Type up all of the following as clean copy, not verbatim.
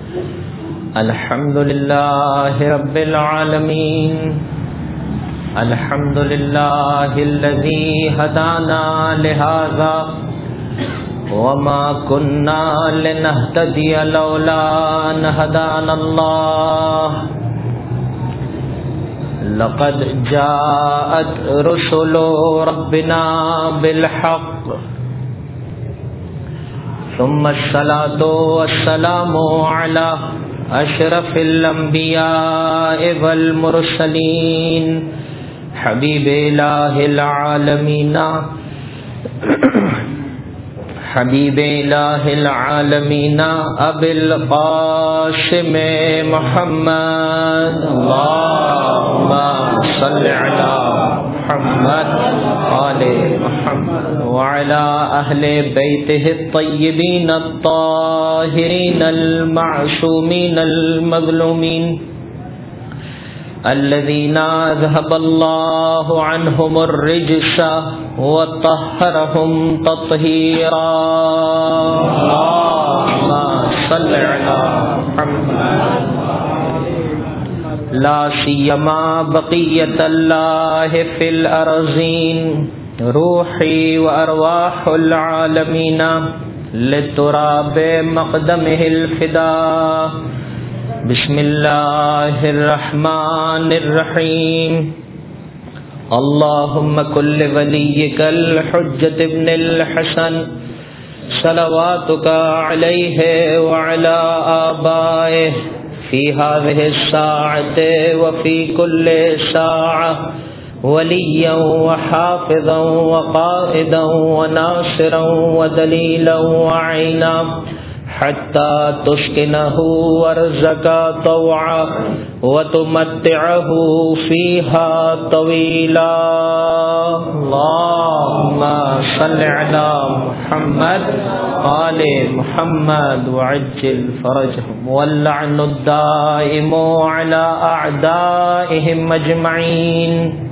الحمد لله رب العالمين الحمد لله الذي هدانا لهذا وما كنا لنهتدي لولا أن هدانا الله لقد جاءت رسل ربنا بالحق ثم الصلاة والسلام على أشرف الأنبياء والمرسلين حبيب إله العالمين حبيب إله العالمين أبي القاسم محمد اللهم صل على محمد آل محمد وعلى أهل بيته الطيبين الطاهرين المعصومين المظلومين الذين أذهب الله عنهم الرجس وطهرهم تطهيرا اللهم صل على محمد لا سيما بقية الله في الأرضين روحي وأرواح العالمين لتراب مقدمه الفداء بسم الله الرحمن الرحيم اللهم كل وليك الحجة ابن الحسن صلواتك عليه وعلى آبائه في هذه الساعة وفي كل ساعة وليا وحافظا وقائدا وناصرا ودليلا وعينا حتى تسكنه ورزقا طوعا وتمتعه فيها طويلا اللهم صل على محمد آل محمد وعجل فرجهم واللعن الدائم على أعدائهم أجمعين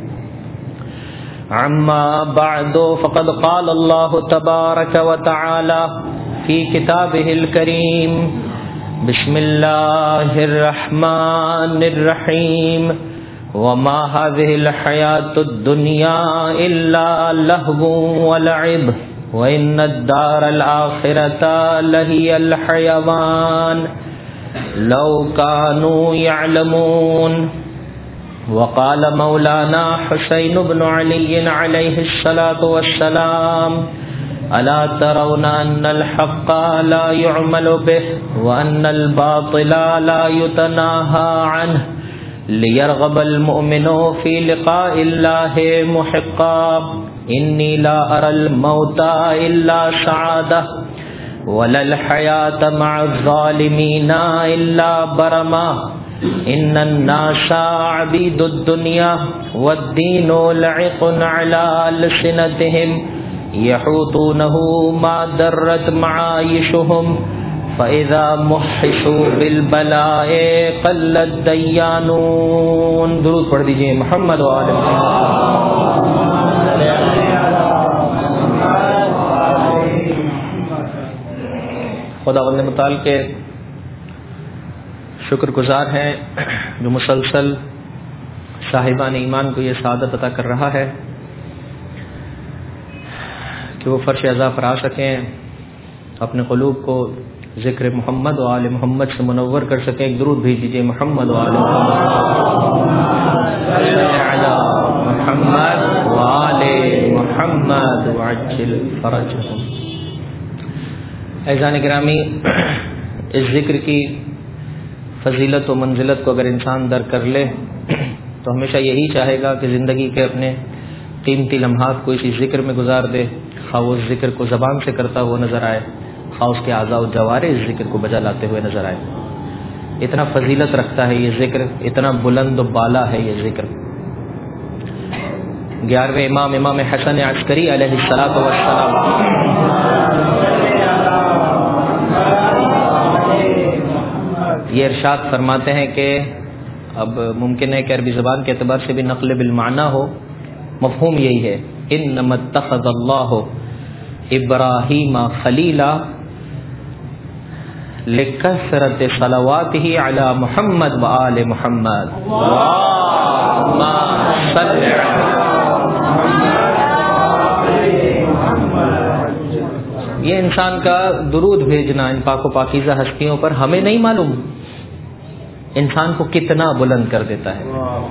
عما بعد فقد قال الله تبارك وتعالى في كتابه الكريم بسم الله الرحمن الرحيم وما هذه الحياة الدنيا إلا لهو ولعب وإن الدار الآخرة لهي الحيوان لو كانوا يعلمون وقال مولانا حسين بن علي عليه الصلاة والسلام ألا ترون أن الحق لا يعمل به وأن الباطل لا يتناهى عنه ليرغب المؤمن في لقاء الله محقا إني لا أرى الموت إلا سعادة ولا الحياة مع الظالمين إلا برما إن الناس عبيد الدنيا والدين لعق على ألسنتهم يحوطونه ما درت معايشهم فإذا محشوا بالبلاء قل الديانون درود پڑھ دیجئے محمد و آل خداوند متعال کے شکر گزار ہیں جو مسلسل صاحبان ایمان کو یہ سعادت عطا کر رہا ہے کہ وہ فرش عزا پر آ سکیں اپنے قلوب کو ذکر محمد و آل محمد سے منور کر سکیں. ایک درود بھیج دیجیے محمد و آل محمد و آل محمد وعجل فرجهم. عزیزان گرامی، اس ذکر کی فضیلت و منزلت کو اگر انسان درک کر لے تو ہمیشہ یہی چاہے گا کہ زندگی کے اپنے قیمتی لمحات کو اسی ذکر میں گزار دے، خواہ وہ اس ذکر کو زبان سے کرتا ہوا نظر آئے، خواہ اس کے اعضاء و جوارح اس ذکر کو بجا لاتے ہوئے نظر آئے. اتنا فضیلت رکھتا ہے یہ ذکر، اتنا بلند و بالا ہے یہ ذکر. 11ویں امام حسن عسکری علیہ السلام یہ ارشاد فرماتے ہیں کہ اب ممکن ہے کہ عربی زبان کے اعتبار سے بھی نقل بالمعنی ہو، مفہوم یہی ہے، انما اتخذ اللہ ابراہیم خلیلا لکثرت صلواته علی محمد و آل محمد اللہم صل یہ انسان کا درود بھیجنا ان پاک و پاکیزہ ہستیوں پر ہمیں نہیں معلوم انسان کو کتنا بلند کر دیتا ہے.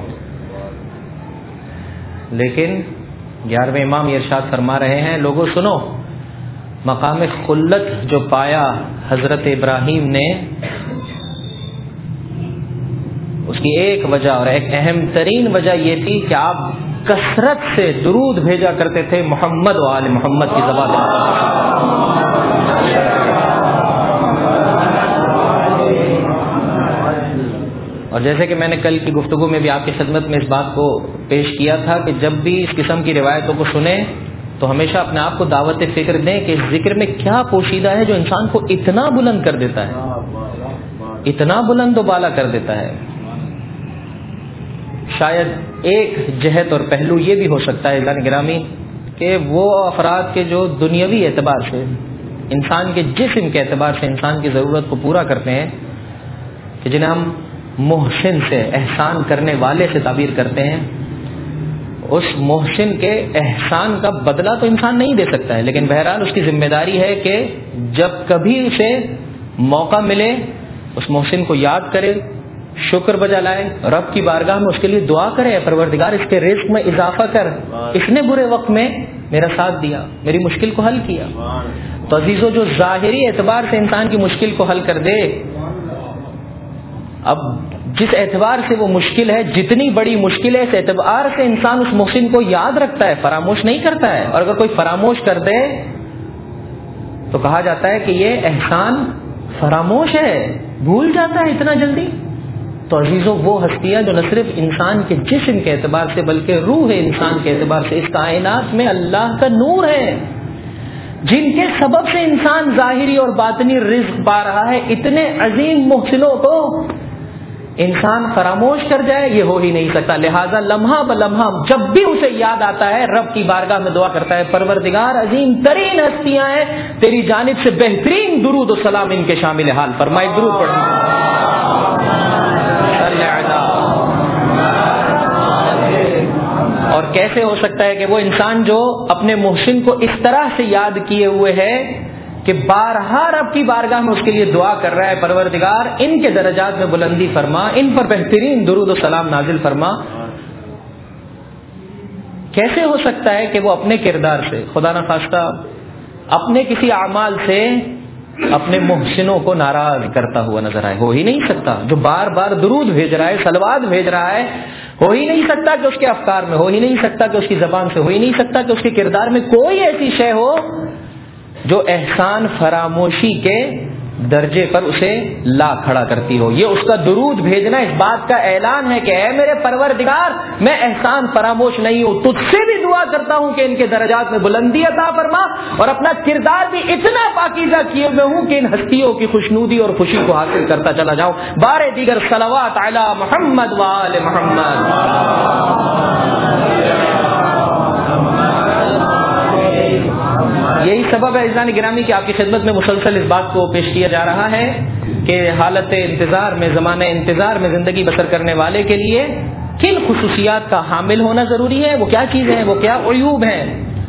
لیکن 11ویں امام یہ ارشاد فرما رہے ہیں لوگوں سنو مقام خلت جو پایا حضرت ابراہیم نے اس کی ایک وجہ اور ایک اہم ترین وجہ یہ تھی کہ آپ کثرت سے درود بھیجا کرتے تھے محمد و آل محمد کی زبان سے. اور جیسے کہ میں نے کل کی گفتگو میں بھی آپ کی خدمت میں اس بات کو پیش کیا تھا کہ جب بھی اس قسم کی روایتوں کو سنیں تو ہمیشہ اپنے آپ کو دعوت فکر دیں کہ اس ذکر میں کیا پوشیدہ ہے جو انسان کو اتنا بلند کر دیتا ہے, اتنا بلند و بالا کر دیتا ہے. شاید ایک جہت اور پہلو یہ بھی ہو سکتا ہے عزیزان گرامی کہ وہ افراد کے جو دنیاوی اعتبار سے انسان کے جسم کے اعتبار سے انسان کی ضرورت کو پورا کرتے ہیں کہ جنہیں ہم محسن سے احسان کرنے والے سے تعبیر کرتے ہیں, اس محسن کے احسان کا بدلہ تو انسان نہیں دے سکتا ہے لیکن بہرحال اس کی ذمہ داری ہے کہ جب کبھی اسے موقع ملے اس محسن کو یاد کرے, شکر بجا لائے, رب کی بارگاہ میں اس کے لیے دعا کرے پروردگار اس کے رزق میں اضافہ کر, اس نے برے وقت میں میرا ساتھ دیا, میری مشکل کو حل کیا. تو عزیزو جو ظاہری اعتبار سے انسان کی مشکل کو حل کر دے, اب جس اعتبار سے وہ مشکل ہے جتنی بڑی مشکل ہے اس اعتبار سے انسان اس محسن کو یاد رکھتا ہے, فراموش نہیں کرتا ہے. اور اگر کوئی فراموش کر دے تو کہا جاتا ہے کہ یہ احسان فراموش ہے, بھول جاتا ہے اتنا جلدی. تو عزیزوں وہ ہستیاں جو نہ صرف انسان کے جسم کے اعتبار سے بلکہ روح انسان کے اعتبار سے اس کائنات میں اللہ کا نور ہے, جن کے سبب سے انسان ظاہری اور باطنی رزق پا رہا ہے, اتنے عظیم محسنوں کو انسان فراموش کر جائے یہ ہو ہی نہیں سکتا. لہذا لمحہ بلمحہ جب بھی اسے یاد آتا ہے رب کی بارگاہ میں دعا کرتا ہے پروردگار عظیم ترین ہستیاں ہیں تیری جانب سے بہترین درود و سلام ان کے شامل حال فرمائے. درود پڑھنا اور کیسے ہو سکتا ہے کہ وہ انسان جو اپنے محسن کو اس طرح سے یاد کیے ہوئے ہے کہ بارہا رب کی بارگاہ میں اس کے لیے دعا کر رہا ہے پروردگار ان کے درجات میں بلندی فرما, ان پر بہترین درود و سلام نازل فرما. کیسے ہو سکتا ہے کہ وہ اپنے کردار سے خدا نہ خواستہ اپنے کسی اعمال سے اپنے محسنوں کو ناراض کرتا ہوا نظر آئے؟ ہو ہی نہیں سکتا. جو بار بار درود بھیج رہا ہے, صلوات بھیج رہا ہے, ہو ہی نہیں سکتا کہ اس کے افکار میں, ہو ہی نہیں سکتا کہ اس کی زبان سے, ہو ہی نہیں سکتا کہ اس کے کردار میں کوئی ایسی شے ہو جو احسان فراموشی کے درجے پر اسے لا کھڑا کرتی ہو. یہ اس کا درود بھیجنا اس بات کا اعلان ہے کہ اے میرے پروردگار میں احسان فراموش نہیں ہوں, تجھ سے بھی دعا کرتا ہوں کہ ان کے درجات میں بلندی عطا فرما اور اپنا کردار بھی اتنا پاکیزہ کیے ہوئے ہوں کہ ان ہستیوں کی خوشنودی اور خوشی کو حاصل کرتا چلا جاؤں. بار دیگر صلوات علی محمد و آل محمد. یہی سبب ہے عزیزان گرامی کہ آپ کی خدمت میں مسلسل اس بات کو پیش کیا جا رہا ہے کہ حالت انتظار میں, زمانہ انتظار میں زندگی بسر کرنے والے کے لیے کن خصوصیات کا حامل ہونا ضروری ہے, وہ کیا چیزیں ہیں, وہ کیا عیوب ہیں,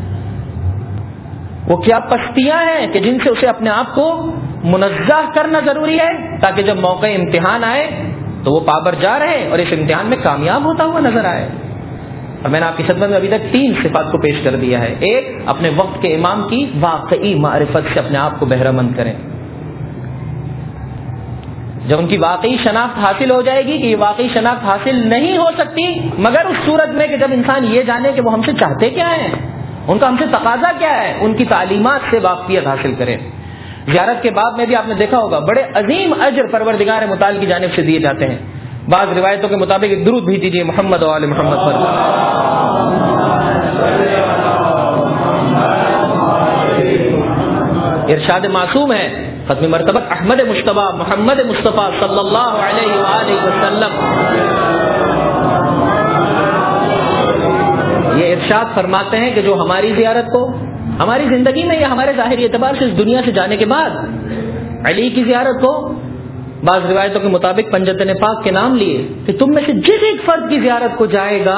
وہ کیا پستیاں ہیں کہ جن سے اسے اپنے آپ کو منزہ کرنا ضروری ہے تاکہ جب موقع امتحان آئے تو وہ پابر جا رہے اور اس امتحان میں کامیاب ہوتا ہوا نظر آئے. اور میں نے آپ کی خدمت میں ابھی تک 3 صفات کو پیش کر دیا ہے. ایک, اپنے وقت کے امام کی واقعی معرفت سے اپنے آپ کو بہرہ مند کریں. جب ان کی واقعی شناخت حاصل ہو جائے گی کہ یہ واقعی شناخت حاصل نہیں ہو سکتی مگر اس صورت میں کہ جب انسان یہ جانے کہ وہ ہم سے چاہتے کیا ہیں, ان کا ہم سے تقاضا کیا ہے, ان کی تعلیمات سے واقفیت حاصل کریں. زیارت کے بعد میں بھی آپ نے دیکھا ہوگا بڑے عظیم اجر پروردگار متعال کی جانب سے دیے جاتے ہیں. بعض روایتوں کے مطابق ایک درود بھی دیجیے محمد و آل محمد پر. ارشاد معصوم ہے ختم مرتبہ احمد مشتبہ محمد مصطفیٰ صلی اللہ علیہ وآلہ وسلم یہ ارشاد فرماتے ہیں کہ جو ہماری زیارت کو ہماری زندگی میں یا ہمارے ظاہری اعتبار سے اس دنیا سے جانے کے بعد علی کی زیارت کو بعض روایتوں کے مطابق پنجتن پاک کے نام لیے کہ تم میں سے جس ایک فرد کی زیارت کو جائے گا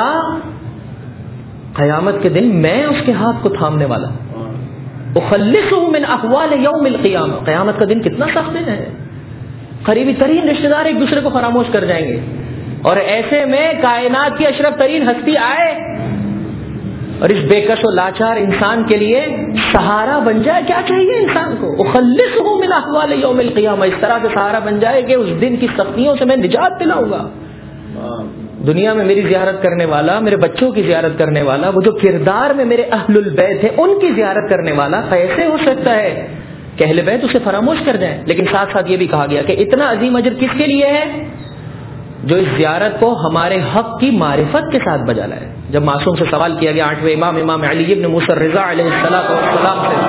قیامت کے دن میں اس کے ہاتھ کو تھامنے والا اخلصہ من احوال یوم القیامہ. قیامت کا دن کتنا سخت دن ہے. قریبی ترین رشتہ دار ایک دوسرے کو فراموش کر جائیں گے اور ایسے میں کائنات کی اشرف ترین ہستی آئے اور اس بے کس و لاچار انسان کے لیے سہارا بن جائے. کیا چاہیے انسان کو؟ اخلصہ من احوال یوم القیامہ. اس طرح سے سہارا بن جائے کہ اس دن کی سختیوں سے میں نجات دلاؤں گا. دنیا میں میری زیارت کرنے والا، میرے بچوں کی زیارت کرنے والا، وہ جو کردار میں میرے اہل البیت ہیں ان کی زیارت کرنے والا کیسے ہو سکتا ہے کہ اہل بیت اسے فراموش کر جائیں؟ لیکن ساتھ ساتھ یہ بھی کہا گیا کہ اتنا عظیم اجر کس کے لیے ہے؟ جو اس زیارت کو ہمارے حق کی معرفت کے ساتھ بجا لائے. جب معصوم سے سوال کیا گیا 8ویں امام علی ابن موسیٰ الرضا علیہ السلام سے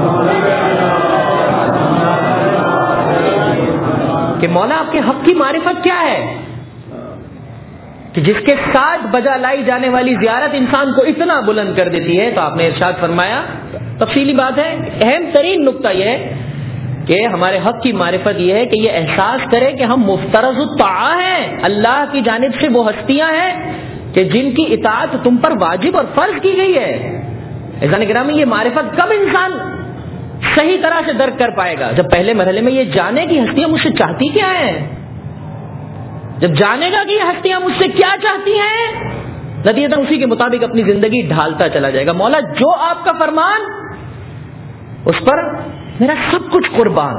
کہ مولا آپ کے حق کی معرفت کیا ہے کہ جس کے ساتھ بجا لائی جانے والی زیارت انسان کو اتنا بلند کر دیتی ہے، تو آپ نے ارشاد فرمایا، تفصیلی بات ہے، اہم ترین نقطہ یہ ہے کہ ہمارے حق کی معرفت یہ ہے کہ یہ احساس کرے کہ ہم مفترض الطاعہ ہیں، اللہ کی جانب سے وہ ہستیاں ہیں کہ جن کی اطاعت تم پر واجب اور فرض کی گئی ہے. عزیزان گرامی، یہ معرفت کب انسان صحیح طرح سے درک کر پائے گا؟ جب پہلے مرحلے میں یہ جانے کی ہستیاں مجھ سے چاہتی کیا ہیں. جب جانے گا کہ یہ ہستیاں مجھ سے کیا چاہتی ہیں، نتیجتاً اسی کے مطابق اپنی زندگی ڈھالتا چلا جائے گا. مولا جو آپ کا فرمان اس پر میرا سب کچھ قربان.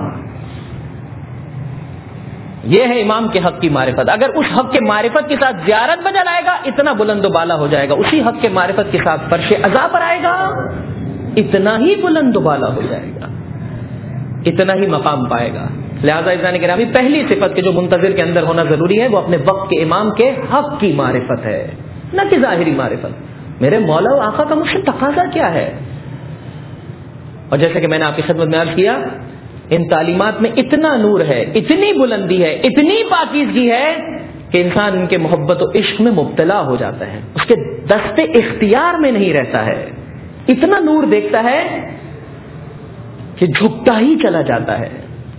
یہ ہے امام کے حق کی معرفت. اگر اس حق کے معرفت کے ساتھ زیارت بجا لائے گا اتنا بلند و بالا ہو جائے گا. اسی حق کے معرفت کے ساتھ فرش عزا پر آئے گا اتنا ہی بلند و بالا ہو جائے گا، اتنا ہی مقام پائے گا. لہٰذا عزیزان گرامی، پہلی صفت کے جو منتظر کے اندر ہونا ضروری ہے وہ اپنے وقت کے امام کے حق کی معرفت ہے، نہ کہ ظاہری معرفت. میرے مولا و آقا کا مجھ سے تقاضا کیا ہے؟ اور جیسے کہ میں نے آپ کی خدمت میں عرض کیا، ان تعلیمات میں اتنا نور ہے، اتنی بلندی ہے، اتنی پاکیزگی ہے کہ انسان ان کے محبت و عشق میں مبتلا ہو جاتا ہے، اس کے دست اختیار میں نہیں رہتا ہے. اتنا نور دیکھتا ہے کہ جھکتا ہی چلا جاتا ہے،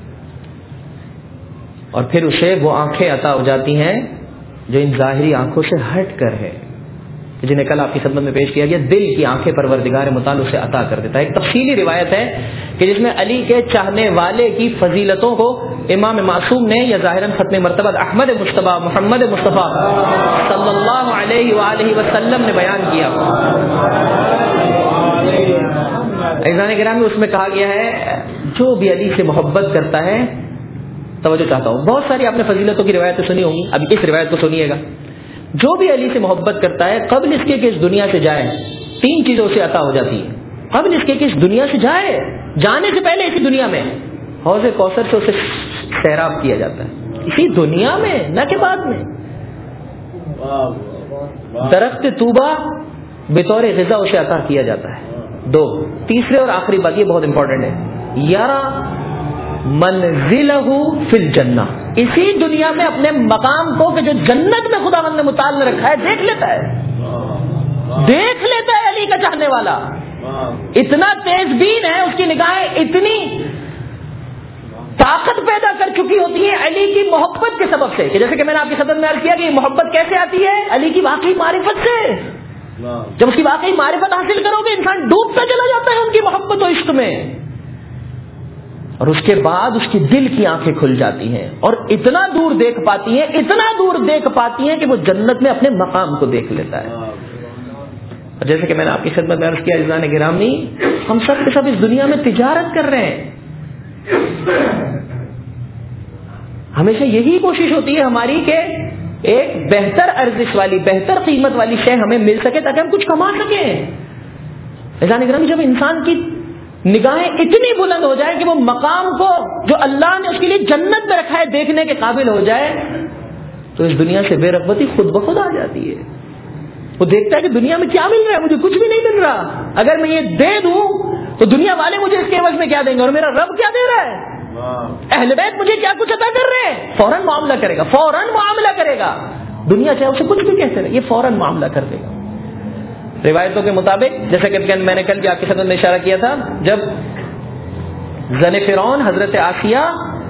اور پھر اسے وہ آنکھیں عطا ہو جاتی ہیں جو ان ظاہری آنکھوں سے ہٹ کر ہے، جنہیں کل آپ کی خدمت میں پیش کیا گیا. دل کی آنکھیں پروردگار متعال اسے عطا کر دیتا ہے. ایک تفصیلی روایت ہے کہ جس میں علی کے چاہنے والے کی فضیلتوں کو امام معصوم نے یا ظاہراً ختم مرتبہ احمد مصطفیٰ محمد مصطفیٰ صلی اللہ علیہ وآلہ وسلم نے بیان کیا. عزیزان گرامی، اس میں کہا گیا ہے جو بھی علی سے محبت کرتا ہے، توجہ چاہتا ہوں، بہت ساری آپ نے فضیلتوں کی روایتیں سنی ہوں گی، اب اس روایت کو سنیے گا. جو بھی علی سے محبت کرتا ہے قبل اس کے کہ اس دنیا سے جائے 3 چیزیں اسے عطا ہو جاتی ہیں. قبل اس کے کہ اس دنیا سے جائے، جانے سے پہلے اسی دنیا میں حوض کوثر سے اسے سیراب کیا جاتا ہے، اسی دنیا میں، نہ کہ بعد میں. درخت طوبہ بطور غذا اسے عطا کیا جاتا ہے. 2، تیسرے اور آخری بات، یہ بہت امپورٹنٹ ہے، یارا منزلہ فی الجنہ، اسی دنیا میں اپنے مقام کو کہ جو جنت میں خداوند نے متعال رکھا ہے دیکھ لیتا ہے. دیکھ لیتا ہے علی کا چاہنے والا. اتنا تیز بین ہے، اس کی نگاہیں اتنی طاقت پیدا کر چکی ہوتی ہے علی کی محبت کے سبب سے کہ جیسے کہ میں نے آپ کی خدمت میں عرض کیا کہ یہ محبت کیسے آتی ہے؟ علی کی واقعی معرفت سے. جب اس کی واقعی معرفت حاصل کرو گے انسان ڈوبتا چلا جاتا ہے ان کی محبت و عشق میں، اور اس کے بعد اس کی دل کی آنکھیں کھل جاتی ہیں اور اتنا دور دیکھ پاتی ہیں، اتنا دور دیکھ پاتی ہیں کہ وہ جنت میں اپنے مقام کو دیکھ لیتا ہے. اور جیسے کہ میں نے آپ کی خدمت میں عرض کیا عزیزان گرامی، ہم سب کے سب اس دنیا میں تجارت کر رہے ہیں. ہمیشہ یہی کوشش ہوتی ہے ہماری کہ ایک بہتر ارزش والی، بہتر قیمت والی شے ہمیں مل سکے تاکہ ہم کچھ کما سکیں. عزیزان گرامی، جب انسان کی نگاہیں اتنی بلند ہو جائے کہ وہ مقام کو جو اللہ نے اس کے لیے جنت میں رکھا ہے دیکھنے کے قابل ہو جائے تو اس دنیا سے بے رغبتی خود بخود آ جاتی ہے. وہ دیکھتا ہے کہ دنیا میں کیا مل رہا ہے، مجھے کچھ بھی نہیں مل رہا، اگر میں یہ دے دوں تو دنیا والے مجھے اس کے عوض میں کیا دیں گے اور میرا رب کیا دے رہا ہے، اہل بیت مجھے کیا کچھ عطا کر رہے ہیں. فوراً معاملہ کرے گا، فوراً معاملہ کرے گا. دنیا چاہے اسے کچھ بھی کہتے رہے، یہ فوراً معاملہ کر دے گا. روایتوں کے مطابق جیسے کہ میں نے کل بھی آپ کی خدمت میں اشارہ کیا تھا، جب زن فرعون حضرت آسیہ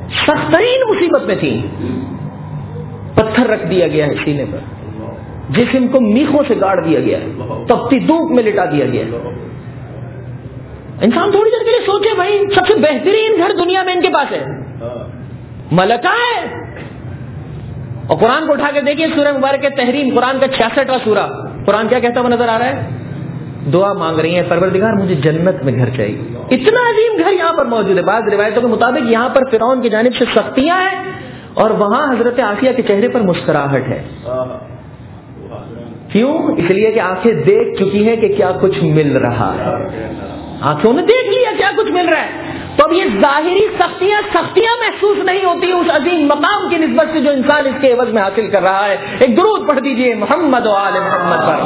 سخت ترین مصیبت میں تھی، پتھر رکھ دیا گیا ہے سینے پر، جسم کو میخوں سے گاڑ دیا گیا ہے، تپتی دھوپ میں لٹا دیا گیا ہے. انسان تھوڑی دیر کے لیے سوچے بھائی سب سے بہترین گھر دنیا میں ان کے پاس ہے، ملکہ ہے. اور قرآن کو اٹھا کے دیکھیے سورہ مبارک تحریم، قرآن کا 66واں سورہ، قرآن کیا کہتا ہوا نظر آ رہا ہے؟ دعا مانگ رہی ہیں پروردگار مجھے جنت میں گھر چاہیے. اتنا عظیم گھر یہاں پر موجود ہے. بعض روایتوں کے مطابق یہاں پر فرعون کی جانب سے سختیاں ہیں اور وہاں حضرت آسیہ کے چہرے پر مسکراہٹ ہے. کیوں؟ اس لیے کہ آنکھیں دیکھ چکی ہیں کہ کیا کچھ مل رہا ہے، آنکھوں نے دیکھ لیا کیا کچھ مل رہا ہے. تو اب یہ ظاہری سختیاں محسوس نہیں ہوتی اس عظیم مقام کی نسبت سے جو انسان اس کے عوض میں حاصل کر رہا ہے. ایک درود پڑھ دیجئے محمد و آل محمد پر.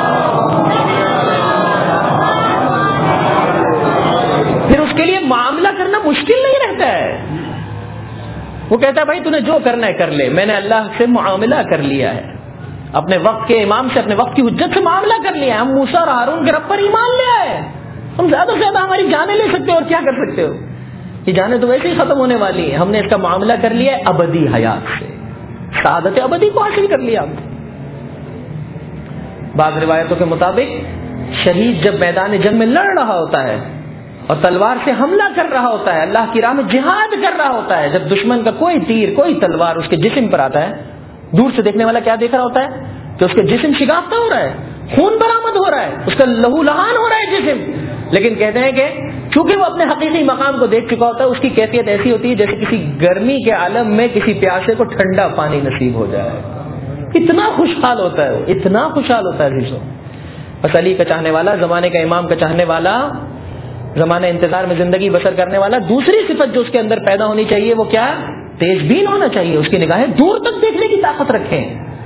پھر اس کے لیے معاملہ کرنا مشکل نہیں رہتا ہے. وہ کہتا ہے بھائی تو نے جو کرنا ہے کر لے، میں نے اللہ سے معاملہ کر لیا ہے، اپنے وقت کے امام سے، اپنے وقت کی حجت سے معاملہ کر لیا ہے. ہم موسیٰ اور ہارون کے رب پر ایمان لے آئے، ہم زیادہ سے زیادہ ہماری جانیں لے سکتے ہو اور کیا کر سکتے ہو؟ یہ جانیں تو ویسے ہی ختم ہونے والی ہیں. ہم نے اس کا معاملہ کر لیا ہے ابدی حیات سے، سعادت ابدی کو حاصل کر لیا ہم. بعض روایتوں کے مطابق شہید جب میدان جنگ میں لڑ رہا ہوتا ہے اور تلوار سے حملہ کر رہا ہوتا ہے، اللہ کی راہ میں جہاد کر رہا ہوتا ہے، جب دشمن کا کوئی تیر کوئی تلوار اس کے جسم پر آتا ہے، دور سے دیکھنے والا کیا دیکھ رہا ہوتا ہے کہ اس کے جسم شگافتہ ہو رہا ہے، خون برآمد ہو رہا ہے، اس کا لہو لہان ہو رہا ہے جسم. لیکن کہتے ہیں کہ چونکہ وہ اپنے حقیقی مقام کو دیکھ چکا ہوتا ہے، اس کی کیفیت ایسی ہوتی ہے جیسے کسی گرمی کے عالم میں کسی پیاسے کو ٹھنڈا پانی نصیب ہو جائے. اتنا خوشحال ہوتا ہے، اتنا خوشحال ہوتا ہے عزیزوں. بس علی کا چاہنے والا، زمانے کا امام کا چاہنے والا، زمانہ انتظار میں زندگی بسر کرنے والا، دوسری صفت جو اس کے اندر پیدا ہونی چاہیے وہ کیا؟ تیز بین ہونا چاہیے. اس کی نگاہیں دور تک دیکھنے کی طاقت رکھیں.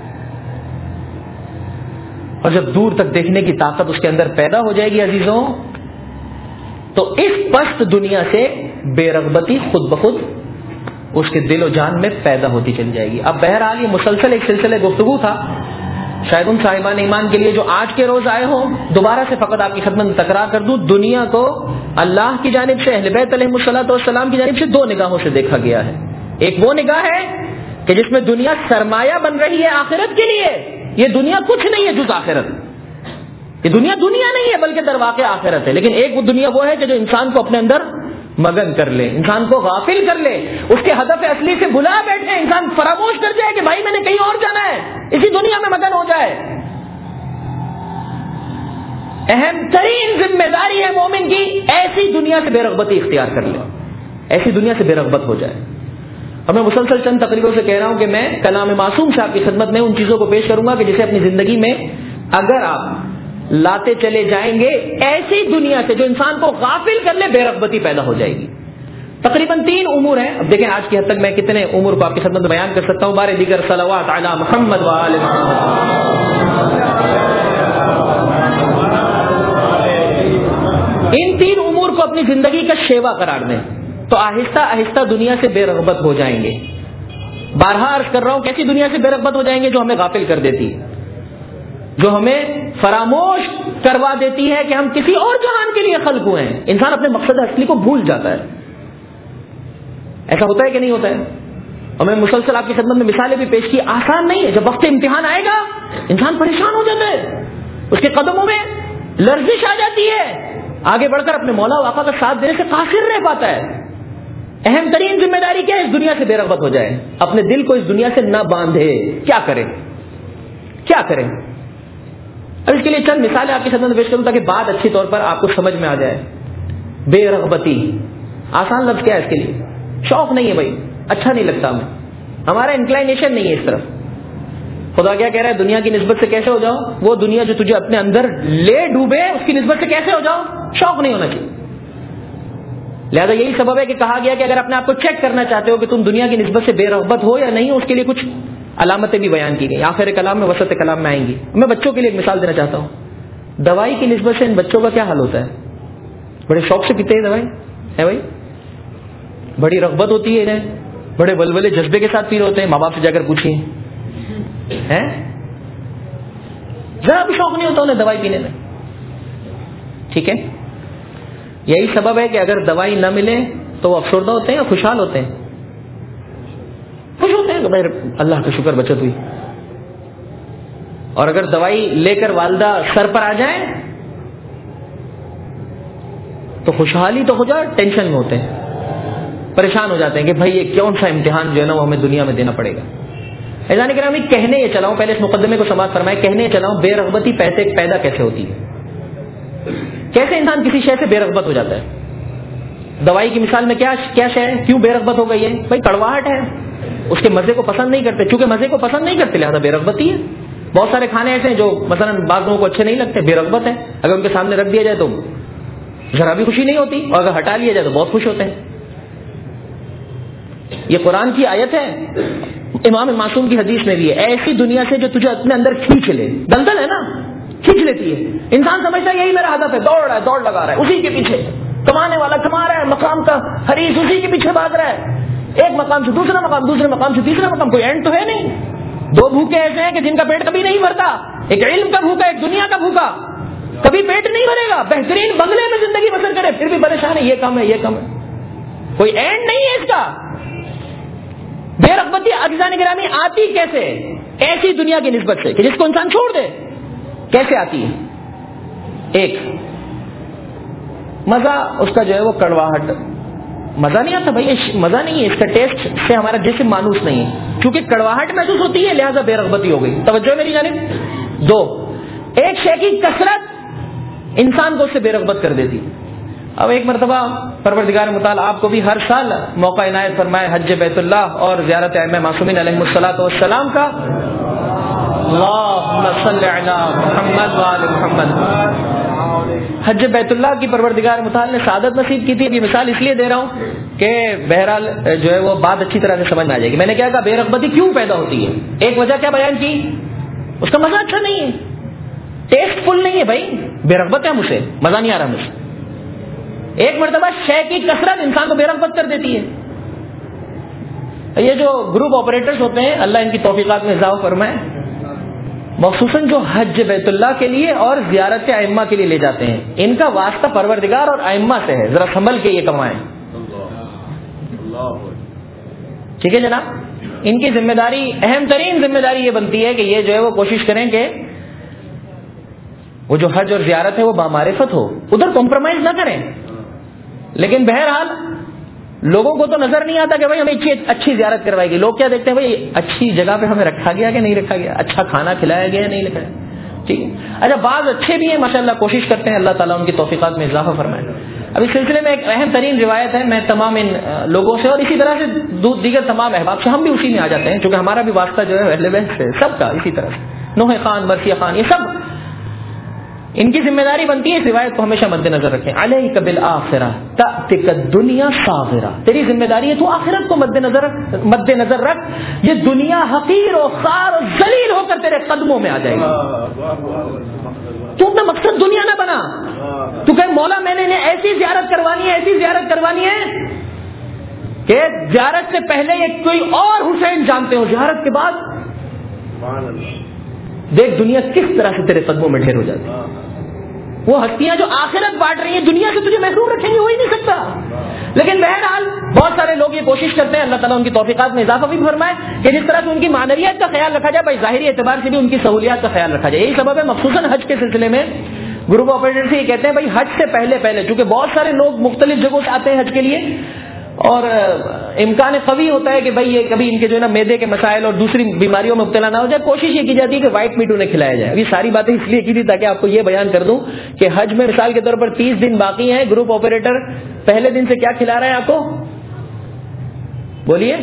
اور جب دور تک دیکھنے کی طاقت اس کے اندر پیدا ہو جائے گی عزیزوں، تو اس پست دنیا سے بے رغبتی خود بخود اس کے دل و جان میں پیدا ہوتی چلی جائے گی. اب بہرحال یہ مسلسل ایک سلسلے گفتگو تھا، شاید ان صاحبان ایمان کے لیے جو آج کے روز آئے ہوں دوبارہ سے فقط آپ کی خدمت میں تکرار کر دوں. دنیا کو اللہ کی جانب سے، اہل بیت علیہ الصلوۃ والسلام کی جانب سے دو نگاہوں سے دیکھا گیا ہے. ایک وہ نگاہ ہے کہ جس میں دنیا سرمایہ بن رہی ہے آخرت کے لیے. یہ دنیا کچھ نہیں ہے جز آخرت، یہ دنیا نہیں ہے بلکہ در واقع آخرت ہے. لیکن ایک وہ دنیا وہ ہے کہ جو انسان کو اپنے اندر مگن کر لے، انسان کو غافل کر لے، اس کے ہدف اصلی سے بھلا بیٹھے، انسان فراموش کر جائے کہ بھائی میں نے کہیں اور جانا ہے، اسی دنیا میں مگن ہو جائے. اہم ترین ذمہ داری ہے مومن کی ایسی دنیا سے بے رغبتی اختیار کر لے، ایسی دنیا سے بے رغبت ہو جائے. اور میں مسلسل چند تقریروں سے کہہ رہا ہوں کہ میں کلام معصوم سے آپ کی خدمت میں ان چیزوں کو پیش کروں گا کہ جسے اپنی زندگی میں اگر آپ لاتے چلے جائیں گے ایسی دنیا سے جو انسان کو غافل کر لے، بے رغبتی پیدا ہو جائے گی. تقریباً 3 امور ہیں. اب دیکھیں آج کی حد تک میں کتنے امور کو آپ کی خدمت میں بیان کر سکتا ہوں. بار دیگر صلوات علی محمد و آل محمد. ان 3 امور کو اپنی زندگی کا شیوا قرار دیں تو آہستہ آہستہ دنیا سے بے رغبت ہو جائیں گے. بارہا عرض کر رہا ہوں کیسی دنیا سے بے رغبت ہو جائیں گے؟ جو ہمیں غافل کر دیتی ہے، جو ہمیں فراموش کروا دیتی ہے کہ ہم کسی اور جہان کے لیے خلق ہوئے ہیں. انسان اپنے مقصد اصلی کو بھول جاتا ہے. ایسا ہوتا ہے کہ نہیں ہوتا ہے؟ اور میں مسلسل آپ کی خدمت میں مثالیں بھی پیش کی. آسان نہیں ہے. جب وقت امتحان آئے گا انسان پریشان ہو جاتا ہے، اس کے قدموں میں لرزش آ جاتی ہے، آگے بڑھ کر اپنے مولا و آقا کا ساتھ دینے سے قاصر رہ پاتا ہے. اہم ترین ذمہ داری کیا ہے؟ اس دنیا سے بے رغبت ہو جائے، اپنے دل کو اس دنیا سے نہ باندھے. کیا کریں؟ اب اس کے لیے چند مثالیں آپ کی خدمت میں پیش کروں تاکہ بات اچھی طور پر آپ کو سمجھ میں آ جائے. بے رغبتی آسان لفظ کیا ہے اس کے لیے؟ شوق نہیں ہے بھائی، اچھا نہیں لگتا ہمیں، ہمارا انکلائنیشن نہیں ہے اس طرف. خدا کیا کہہ رہا ہے؟ دنیا کی نسبت سے کیسے ہو جاؤ؟ وہ دنیا جو تجھے اپنے اندر لے ڈوبے اس کی نسبت سے کیسے ہو جاؤ؟ شوق نہیں ہونا چاہیے. لہذا یہی سبب ہے کہ کہا گیا کہ اگر اپنے آپ کو چیک کرنا چاہتے ہو کہ تم دنیا کی نسبت سے بے رغبت ہو یا نہیں ہو، اس کے لیے کچھ علامتیں بھی بیان کی گئی. آخر کلام میں، وسط کلام میں آئیں گی. میں بچوں کے لیے ایک مثال دینا چاہتا ہوں. دوائی کی نسبت سے ان بچوں کا کیا حال ہوتا ہے؟ بڑے شوق سے پیتے ہیں دوائی ہے بھائی، بڑی رغبت ہوتی ہے انہیں، بڑے ولولے جذبے کے ساتھ پی رہے ہوتے ہیں. ماں باپ سے جا کر پوچھیں، ذرا بھی شوق نہیں ہوتا انہیں دوائی پینے میں. ٹھیک ہے، یہی سبب ہے کہ اگر دوائی نہ ملے تو وہ افسردہ ہوتے ہیں یا خوشحال ہوتے ہیں؟ کہ بھائی اللہ کا شکر بچت ہوئی. اور اگر دوائی لے کر والدہ سر پر آ جائیں تو خوشحالی تو ہو جائے, ٹینشن میں ہوتے ہیں, پریشان ہو جاتے ہیں کہ بھائی یہ کون سا امتحان جو ہے نا وہ ہمیں دنیا میں دینا پڑے گا. ایسا نہیں کرنا, کہنے یہ چلاؤں, پہلے اس مقدمے کو سماعت فرمائے, کہنے یہ چلاؤں بے رغبتی پیدا کیسے ہوتی ہے, کیسے انسان کسی شے سے بے رغبت ہو جاتا ہے. دوائی کی مثال میں کیا شے ہے, کیوں بے رغبت ہو گئی ہے؟ بھائی کڑواہٹ ہے, اس کے مزے کو پسند نہیں کرتے, چونکہ مزے کو پسند نہیں کرتے لہذا بے رغبتی ہے. بہت سارے کھانے ایسے ہیں جو مثلا بعض لوگوں کو اچھے نہیں لگتے, بے رغبت ہے, اگر ان کے سامنے رکھ دیا جائے تو ذرا بھی خوشی نہیں ہوتی, اور اگر ہٹا لیا جائے تو بہت خوش ہوتے ہیں. یہ قرآن کی آیت ہے, امام معصوم کی حدیث میں بھی ہے, ایسی دنیا سے جو تجھے اپنے اندر کھینچ لے, دلدل ہے نا, کھینچ لیتی ہے. انسان سمجھتا ہے یہی میرا ہدف ہے, دوڑ رہا ہے, دوڑ لگا رہا ہے اسی کے پیچھے, کمانے والا کما رہا ہے, مقام کا حریص اسی کے پیچھے بھاگ رہا ہے, ایک مقام سے دوسرا مقام, دوسرے مقام سے تیسرا مقام, کوئی اینڈ تو ہے نہیں. دو بھوکے ایسے ہیں کہ جن کا پیٹ کبھی نہیں بھرتا, ایک علم کا بھوکا, ایک دنیا کا بھوکا, کبھی پیٹ نہیں بھرے گا, بہترین بنگلے میں زندگی بسر کرے پھر بھی پریشان ہے, یہ کم ہے, یہ کم ہے, کوئی اینڈ نہیں ہے اس کا. بے رغبتی عزیزان گرامی آتی کیسے؟ ایسی دنیا کی نسبت سے کہ جس کو انسان چھوڑ دے. کیسے آتی ہے؟ ایک مزہ اس کا جو ہے وہ کڑواہٹ, مزہ نہیں آتا بھائی, مزہ نہیں ہے, اس کا ٹیسٹ سے ہمارا جسم مانوس نہیں ہے, کیونکہ کڑواہٹ محسوس ہوتی ہے لہذا بے رغبتی ہو گئی. توجہ میری جانب. دو, ایک شے کی کثرت انسان کو اس سے بے رغبت کر دیتی. اب ایک مرتبہ پروردگار متعال آپ کو بھی ہر سال موقع عنایت فرمائے حج بیت اللہ اور زیارت ائمہ معصومین علیہم الصلوۃ والسلام کا. اللہم صل علی محمد وآل محمد. حج بیت اللہ کی پروردگار متعال نے سعادت نصیب کی تھی. یہ مثال اس لیے دے رہا ہوں کہ بہرحال جو ہے وہ بات اچھی طرح سے سمجھ میں آ جائے گی. میں نے کیا کہا, بے رغبتی کیوں پیدا ہوتی ہے. ایک وجہ کیا بیان کی, اس کا مزہ اچھا نہیں ہے, ٹیسٹ فل نہیں ہے بھائی, بے رغبت ہے مجھ سے, مزہ نہیں آ رہا مجھے. ایک مرتبہ شے کی کثرت انسان کو بے رغبت کر دیتی ہے. یہ جو گروپ آپریٹرز ہوتے ہیں اللہ ان کی توفیقات میں اضافہ فرمائے, مخصوصاً جو حج بیت اللہ کے لیے اور زیارت ائمہ کے لیے لے جاتے ہیں, ان کا واسطہ پروردگار اور ائمہ سے ہے, ذرا سنبھل کے یہ کمائیں. ٹھیک ہے جناب. ان کی ذمہ داری, اہم ترین ذمہ داری یہ بنتی ہے کہ یہ جو ہے وہ کوشش کریں کہ وہ جو حج اور زیارت ہے وہ بامعرفت ہو, ادھر کمپرومائز نہ کریں. لیکن بہرحال لوگوں کو تو نظر نہیں آتا کہ بھائی ہمیں اچھی زیارت کروائے گی. لوگ کیا دیکھتے ہیں, بھائی اچھی جگہ پہ ہمیں رکھا گیا کہ نہیں رکھا گیا, اچھا کھانا کھلایا گیا نہیں لکھا. ٹھیک ہے, اچھا بعض اچھے بھی ہیں ماشاءاللہ, کوشش کرتے ہیں, اللہ تعالیٰ ان کی توفیقات میں اضافہ فرمائے. اب اس سلسلے میں ایک اہم ترین روایت ہے, میں تمام ان لوگوں سے اور اسی طرح سے دیگر تمام احباب سے, ہم بھی اسی میں آ جاتے ہیں کیونکہ ہمارا بھی واسطہ جو ہے اہل بیت سے, سب کا اسی طرح سے, نوح خان, مرثیہ خان, یہ سب ان کی ذمہ داری بنتی ہے اس روایت کو ہمیشہ مد نظر رکھیں. علیک بالآخرہ تأتک الدنیا صاغرہ, تیری ذمہ داری ہے تو آخرت کو مد نظر رکھ. یہ دنیا حقیر و خوار و ذلیل ہو کر تیرے قدموں میں آ جائے گی. تو اپنا مقصد دنیا نہ بنا, تو کہ مولا میں نے ایسی زیارت کروانی ہے, ایسی زیارت کروانی ہے کہ زیارت سے پہلے یہ کوئی اور حسین جانتے ہو, زیارت کے بعد دیکھ دنیا کس طرح سے تیرے قدموں میں ڈھیر ہو جاتی ہے. وہ ہستیاں جو آخرت بانٹ رہی ہیں دنیا سے تجھے محروم رکھیں گے, ہو ہی نہیں سکتا. لیکن بہرحال بہت سارے لوگ یہ کوشش کرتے ہیں, اللہ تعالیٰ ان کی توفیقات میں اضافہ بھی فرمائے, کہ جس طرح سے ان کی معنویات کا خیال رکھا جائے, بھائی ظاہری اعتبار سے بھی ان کی سہولیات کا خیال رکھا جائے. یہی سبب ہے مخصوصاً حج کے سلسلے میں گروپ آپریٹر سے یہ کہتے ہیں, بھائی حج سے پہلے چونکہ بہت سارے لوگ مختلف جگہوں سے آتے ہیں حج کے لیے, اور امکان قوی ہوتا ہے کہ بھائی یہ کبھی ان کے جو ہے نا معدے کے مسائل اور دوسری بیماریوں میں مبتلا نہ ہو جائے, کوشش یہ کی جاتی ہے کہ وائٹ میٹ انہیں کھلایا جائے. ابھی ساری باتیں اس لیے کی تھی تاکہ آپ کو یہ بیان کر دوں کہ حج میں مثال کے طور پر 30 دن باقی ہیں, گروپ آپریٹر پہلے دن سے کیا کھلا رہا ہے آپ کو, بولیے,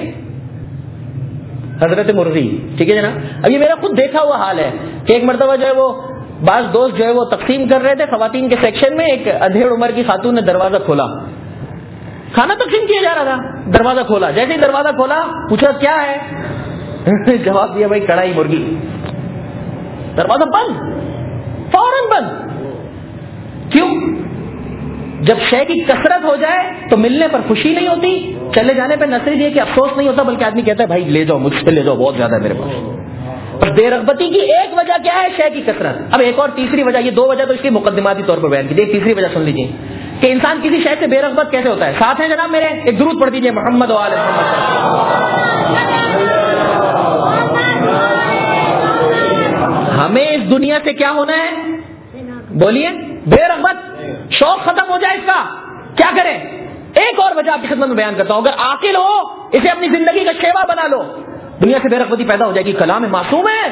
حضرت مرغی. ٹھیک ہے جناب. اب یہ میرا خود دیکھا ہوا حال ہے کہ ایک مرتبہ جو ہے وہ بعض دوست جو ہے وہ تقسیم کر رہے تھے خواتین کے سیکشن میں, ایک ادھیڑ عمر کی خاتون نے دروازہ کھولا, کھانا تقسیم کیا جا رہا تھا, دروازہ کھولا, جیسے ہی دروازہ کھولا پوچھا کیا ہے, جواب دیا بھائی کڑھائی مرغی. دروازہ بند, فوراً بند. کیوں؟ جب شے کی کثرت ہو جائے تو ملنے پر خوشی نہیں ہوتی, چلے جانے پہ نہ صرف یہ کہ افسوس نہیں ہوتا بلکہ آدمی کہتا ہے بھائی لے جاؤ, مجھ سے لے جاؤ, بہت زیادہ ہے میرے پاس. اور بے رغبتی کی ایک وجہ کیا ہے, شے کی کثرت. اب ایک اور تیسری وجہ, یہ دو وجہ تو اس کی مقدماتی طور پر بیان کی, ایک تیسری وجہ سن لیجیے کہ انسان کسی شے سے بے رغبت کیسے ہوتا ہے. ساتھ ہیں جناب میرے, ایک درود پڑھ دیجیے محمد و آل محمد. دنیا سے کیا ہونا ہے؟ بولیے، بے رغبت، شوق ختم ہو جائے اس کا. کیا کریں؟ ایک اور وجہ آپ کی خدمت میں بیان کرتا ہوں. اگر عاقل ہو اسے اپنی زندگی کا شیوا بنا لو، دنیا سے بے رغبتی پیدا ہو جائے گی. کلام معصوم ہے.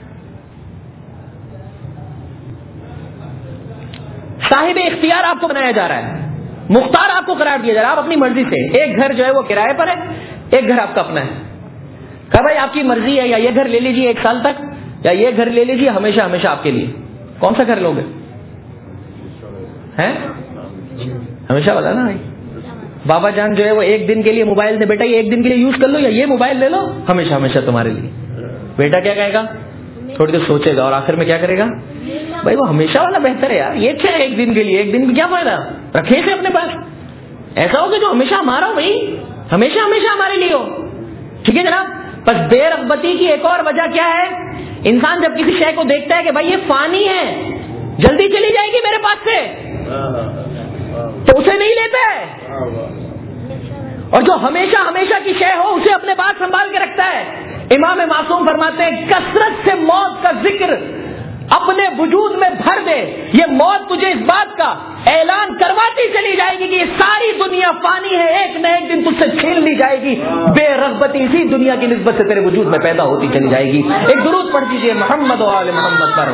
صاحب اختیار آپ کو بنایا جا رہا ہے، مختار آپ کو قرار دیا جا رہا ہے. آپ اپنی مرضی سے، ایک گھر جو ہے وہ کرائے پر ہے، ایک گھر آپ کا اپنا ہے. کہ بھائی آپ کی مرضی ہے، یا یہ گھر لے لیجیے 1 سال تک، یا یہ گھر لے لیجیے ہمیشہ ہمیشہ آپ کے لیے. کون سا گھر لوگے؟ ہیں ہمیشہ والا نا بھائی. بابا جان جو ہے وہ 1 دن کے لیے موبائل دے، بیٹا یہ 1 دن کے لیے یوز کر لو، یا یہ موبائل لے لو ہمیشہ ہمیشہ تمہارے لیے. بیٹا کیا کہے گا؟ تھوڑی دیر سوچے گا اور آخر میں کیا کرے گا؟ بھائی وہ ہمیشہ والا بہتر ہے یار. یہ کیا 1 دن کے لیے، 1 دن میں کیا فائدہ؟ رکھے اسے اپنے پاس. ایسا ہو کہ جو ہمیشہ ہمارا ہو بھائی، ہمیشہ ہمیشہ ہمارے لیے ہو. ٹھیک ہے جناب. بس بے رغبتی کی ایک اور وجہ کیا ہے؟ انسان جب کسی شے کو دیکھتا ہے کہ بھائی یہ فانی ہے، جلدی چلی جائے گی میرے پاس سے، تو اسے نہیں لیتا ہے. اور جو ہمیشہ ہمیشہ کی شے ہو اسے اپنے پاس سنبھال کے رکھتا ہے. امام معصوم فرماتے ہیں کثرت سے موت کا ذکر اپنے وجود میں بھر دے، یہ موت تجھے اس بات کا اعلان کرواتی چلی جائے گی کہ یہ ساری دنیا فانی ہے، ایک نہ ایک دن تجھ سے چھین لی جائے گی. بے رغبتی اسی دنیا کی نسبت سے تیرے وجود میں پیدا ہوتی چلی جائے گی. ایک درود پڑھ دیجئے محمد و آل محمد پر.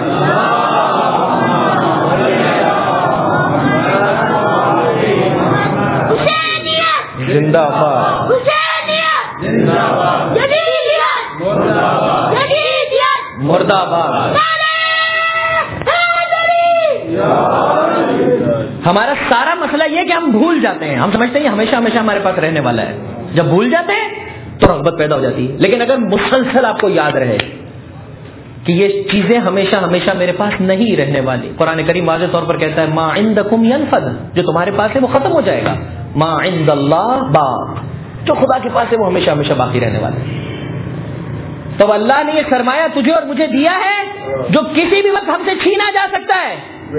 زندہ باد، مرد آباد. ہمارا سارا مسئلہ یہ کہ ہم بھول جاتے ہیں، ہم سمجھتے ہیں ہمیشہ ہمیشہ ہمارے پاس رہنے والا ہے. جب بھول جاتے ہیں تو رغبت پیدا ہو جاتی ہے. لیکن اگر مسلسل آپ کو یاد رہے کہ یہ چیزیں ہمیشہ ہمیشہ میرے پاس نہیں رہنے والی. قرآن کریم واضح طور پر کہتا ہے ما عندکم ینفد، جو تمہارے پاس ہے وہ ختم ہو جائے گا. ما عند اللہ باق، جو خدا کے پاس ہے وہ ہمیشہ ہمیشہ باقی رہنے والا ہے. تو اللہ نے یہ سرمایہ تجھے اور مجھے دیا ہے جو کسی بھی وقت ہم سے چھینا جا سکتا ہے،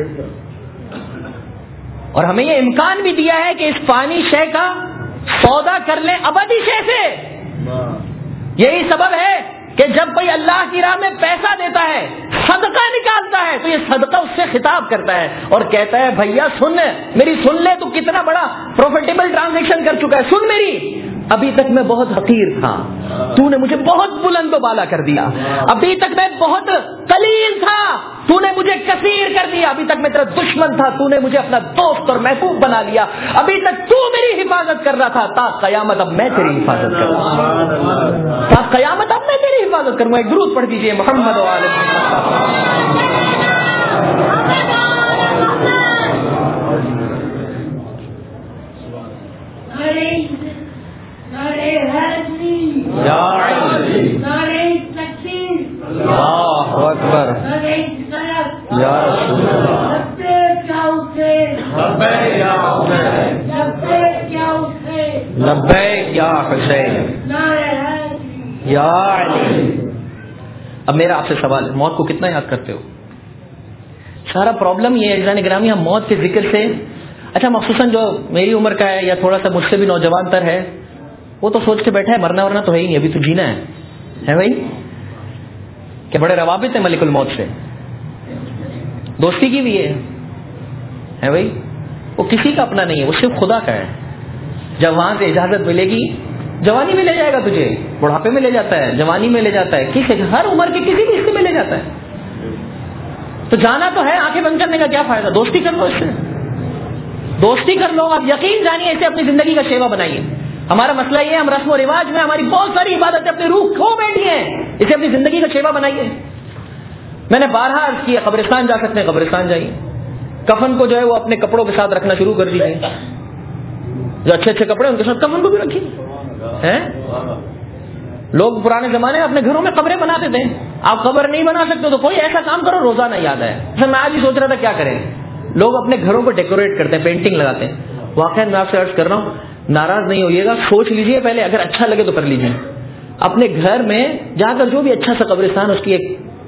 اور ہمیں یہ امکان بھی دیا ہے کہ اس فانی شے کا سودا کر لیں ابدی شے سے. یہی سبب ہے کہ جب کوئی اللہ کی راہ میں پیسہ دیتا ہے، صدقہ نکالتا ہے، تو یہ صدقہ اس سے خطاب کرتا ہے اور کہتا ہے بھیا سن میری، سن لے تو کتنا بڑا پروفیٹیبل ٹرانزیکشن کر چکا ہے. سن میری، ابھی تک میں بہت حقیر تھا، تو نے مجھے بہت بلند و بالا کر دیا. ابھی تک میں بہت قلیل تھا، تو نے مجھے کثیر کر دیا. ابھی تک میں تیرا دشمن تھا، تو نے مجھے اپنا دوست اور محبوب بنا لیا. ابھی تک تو میری حفاظت کر رہا تھا، تا قیامت اب میں تیری حفاظت کروں گا. تا قیامت اب میں تیری حفاظت کروں گا. ایک درود پڑھ دیجئے محمد و آل اللہ اکبر یا رسول اللہ. لبیک یا حسین یا علی. اب میرا آپ سے سوال ہے، موت کو کتنا یاد کرتے ہو؟ سارا پرابلم یہ ہے عزیزان گرامی، ہم موت کے ذکر سے، اچھا مخصوصاً جو میری عمر کا ہے یا تھوڑا سا مجھ سے بھی نوجوان تر ہے، وہ تو سوچ کے بیٹھا ہے مرنا ورنا تو ہے ہی نہیں، ابھی تو جینا ہے بھائی. کہ بڑے روابط ہیں ملک الموت سے، دوستی کی بھی ہے بھائی. وہ کسی کا اپنا نہیں ہے، وہ صرف خدا کا ہے. جب وہاں سے اجازت ملے گی، جوانی میں لے جائے گا تجھے، بڑھاپے میں لے جاتا ہے، جوانی میں لے جاتا ہے، کسی ہر عمر کے کسی بھی حصے میں لے جاتا ہے. تو جانا تو ہے، آنکھیں بند کرنے کا کیا فائدہ؟ دوستی کر لو اس سے، دوستی کر لو. آپ یقین جانیے، اسے اپنی زندگی کا شیوا بنائیے. ہمارا مسئلہ یہ ہے، ہم رسم و رواج میں ہماری بہت ساری عبادتیں اپنی روح کھو بیٹھی ہیں. اسے اپنی زندگی کا شیوا بنائیے. میں نے بارہا عرض کیا، قبرستان جا سکتے ہیں قبرستان جائیے. کفن کو جو ہے وہ اپنے کپڑوں کے ساتھ رکھنا شروع کر دیجیے. جو اچھے اچھے کپڑے ان کے ساتھ کفن کو بھی رکھیے. لوگ پرانے زمانے میں اپنے گھروں میں قبریں بناتے تھے. آپ قبر نہیں بنا سکتے تو کوئی ایسا کام کرو روزانہ یاد ہے. میں آج ہی سوچ رہا تھا کیا کریں. لوگ اپنے گھروں کو ڈیکوریٹ کرتے ہیں، پینٹنگ لگاتے ہیں. واقعا میں آپ سے عرض کر رہا ہوں، ناراض نہیں ہوئیے گا، سوچ لیجئے پہلے، اگر اچھا لگے تو کر لیجئے. اپنے گھر میں جا کر جو بھی اچھا سا قبرستان، اس کی ایک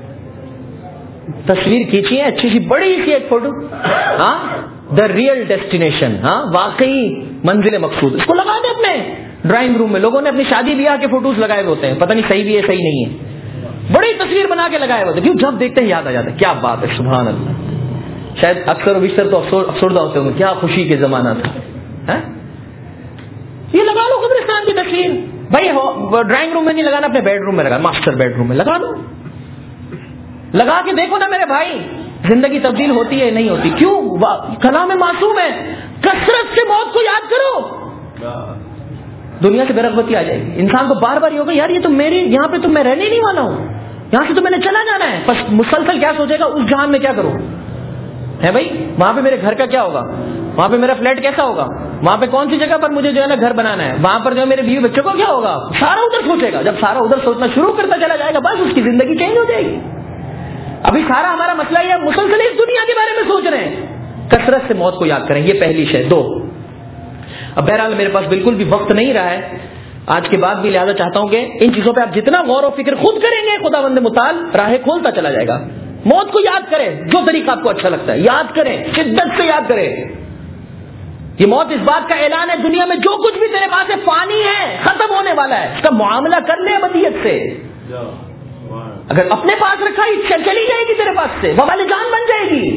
تصویر کھینچیے، اچھی سی بڑی سی ایک فوٹو، دا ریئل ڈیسٹینیشن، واقعی منزل مقصود، اس کو لگا دیں اپنے ڈرائنگ روم میں. لوگوں نے اپنی شادی بیاہ کے فوٹوز لگائے ہوتے ہیں، پتہ نہیں صحیح بھی ہے صحیح نہیں ہے. بڑی تصویر بنا کے لگائے ہوتے، کیوں؟ جب دیکھتے ہیں یاد آ جاتا ہے. کیا بات ہے، سبحان اللہ. شاید اکثر و بیشتر تو افسردہ ہوتے ہوں گے، کیا خوشی کے زمانہ تھا. یہ لگا لو قبرستان کی تصویر. بھائی ڈرائنگ روم میں نہیں لگانا، اپنے بیڈ روم میں لگا، ماسٹر بیڈ روم میں لگا دو. لگا کے دیکھو نا میرے بھائی، زندگی تبدیل ہوتی ہے نہیں ہوتی. کیوں؟ کلام معصوم ہے. کثرت سے موت کو یاد کرو، دنیا سے بے رغبتی آ جائے گی. انسان کو بار بار یہ ہوگا یار یہ تو میری، یہاں پہ تو میں رہنے نہیں والا ہوں، یہاں سے تو میں نے چلا جانا ہے. بس مسلسل کیا سوچے گا، اس جہان میں کیا کروں ہے بھائی، وہاں پہ میرے گھر کا کیا ہوگا، وہاں پہ میرا فلیٹ کیسا ہوگا، وہاں پہ کون سی جگہ پر مجھے جو ہے نا گھر بنانا ہے، وہاں پر جو ہے میرے بیوی بچوں کو کیا ہوگا. سارا ادھر سوچے گا. جب سارا ادھر سوچنا شروع کرتا چلا جائے گا، بس اس کی زندگی چینج ہو جائے گی. ابھی سارا ہمارا مسئلہ یہ مسلسل اس دنیا کے بارے میں سوچ رہے ہیں. کثرت سے موت کو یاد کریں، یہ پہلی شے. 2، اب بہرحال میرے پاس بالکل بھی وقت نہیں رہا ہے آج کے بعد بھی، لہذا چاہتا ہوں کہ ان چیزوں پہ آپ جتنا غور و فکر خود کریں گے، خداوند متعال راہ کھولتا چلا جائے گا. موت کو یاد کریں، جو طریقہ آپ کو اچھا لگتا ہے یاد کریں، شدت سے یاد کریں. یہ موت اس بات کا اعلان ہے، دنیا میں جو کچھ بھی تیرے پاس ہے فانی ہے، ختم ہونے والا ہے. اس کا معاملہ کر لے ابدیت سے. اگر اپنے پاس رکھا ہی چلی جائے گی تیرے پاس سے، وبال جان بن جائے گی.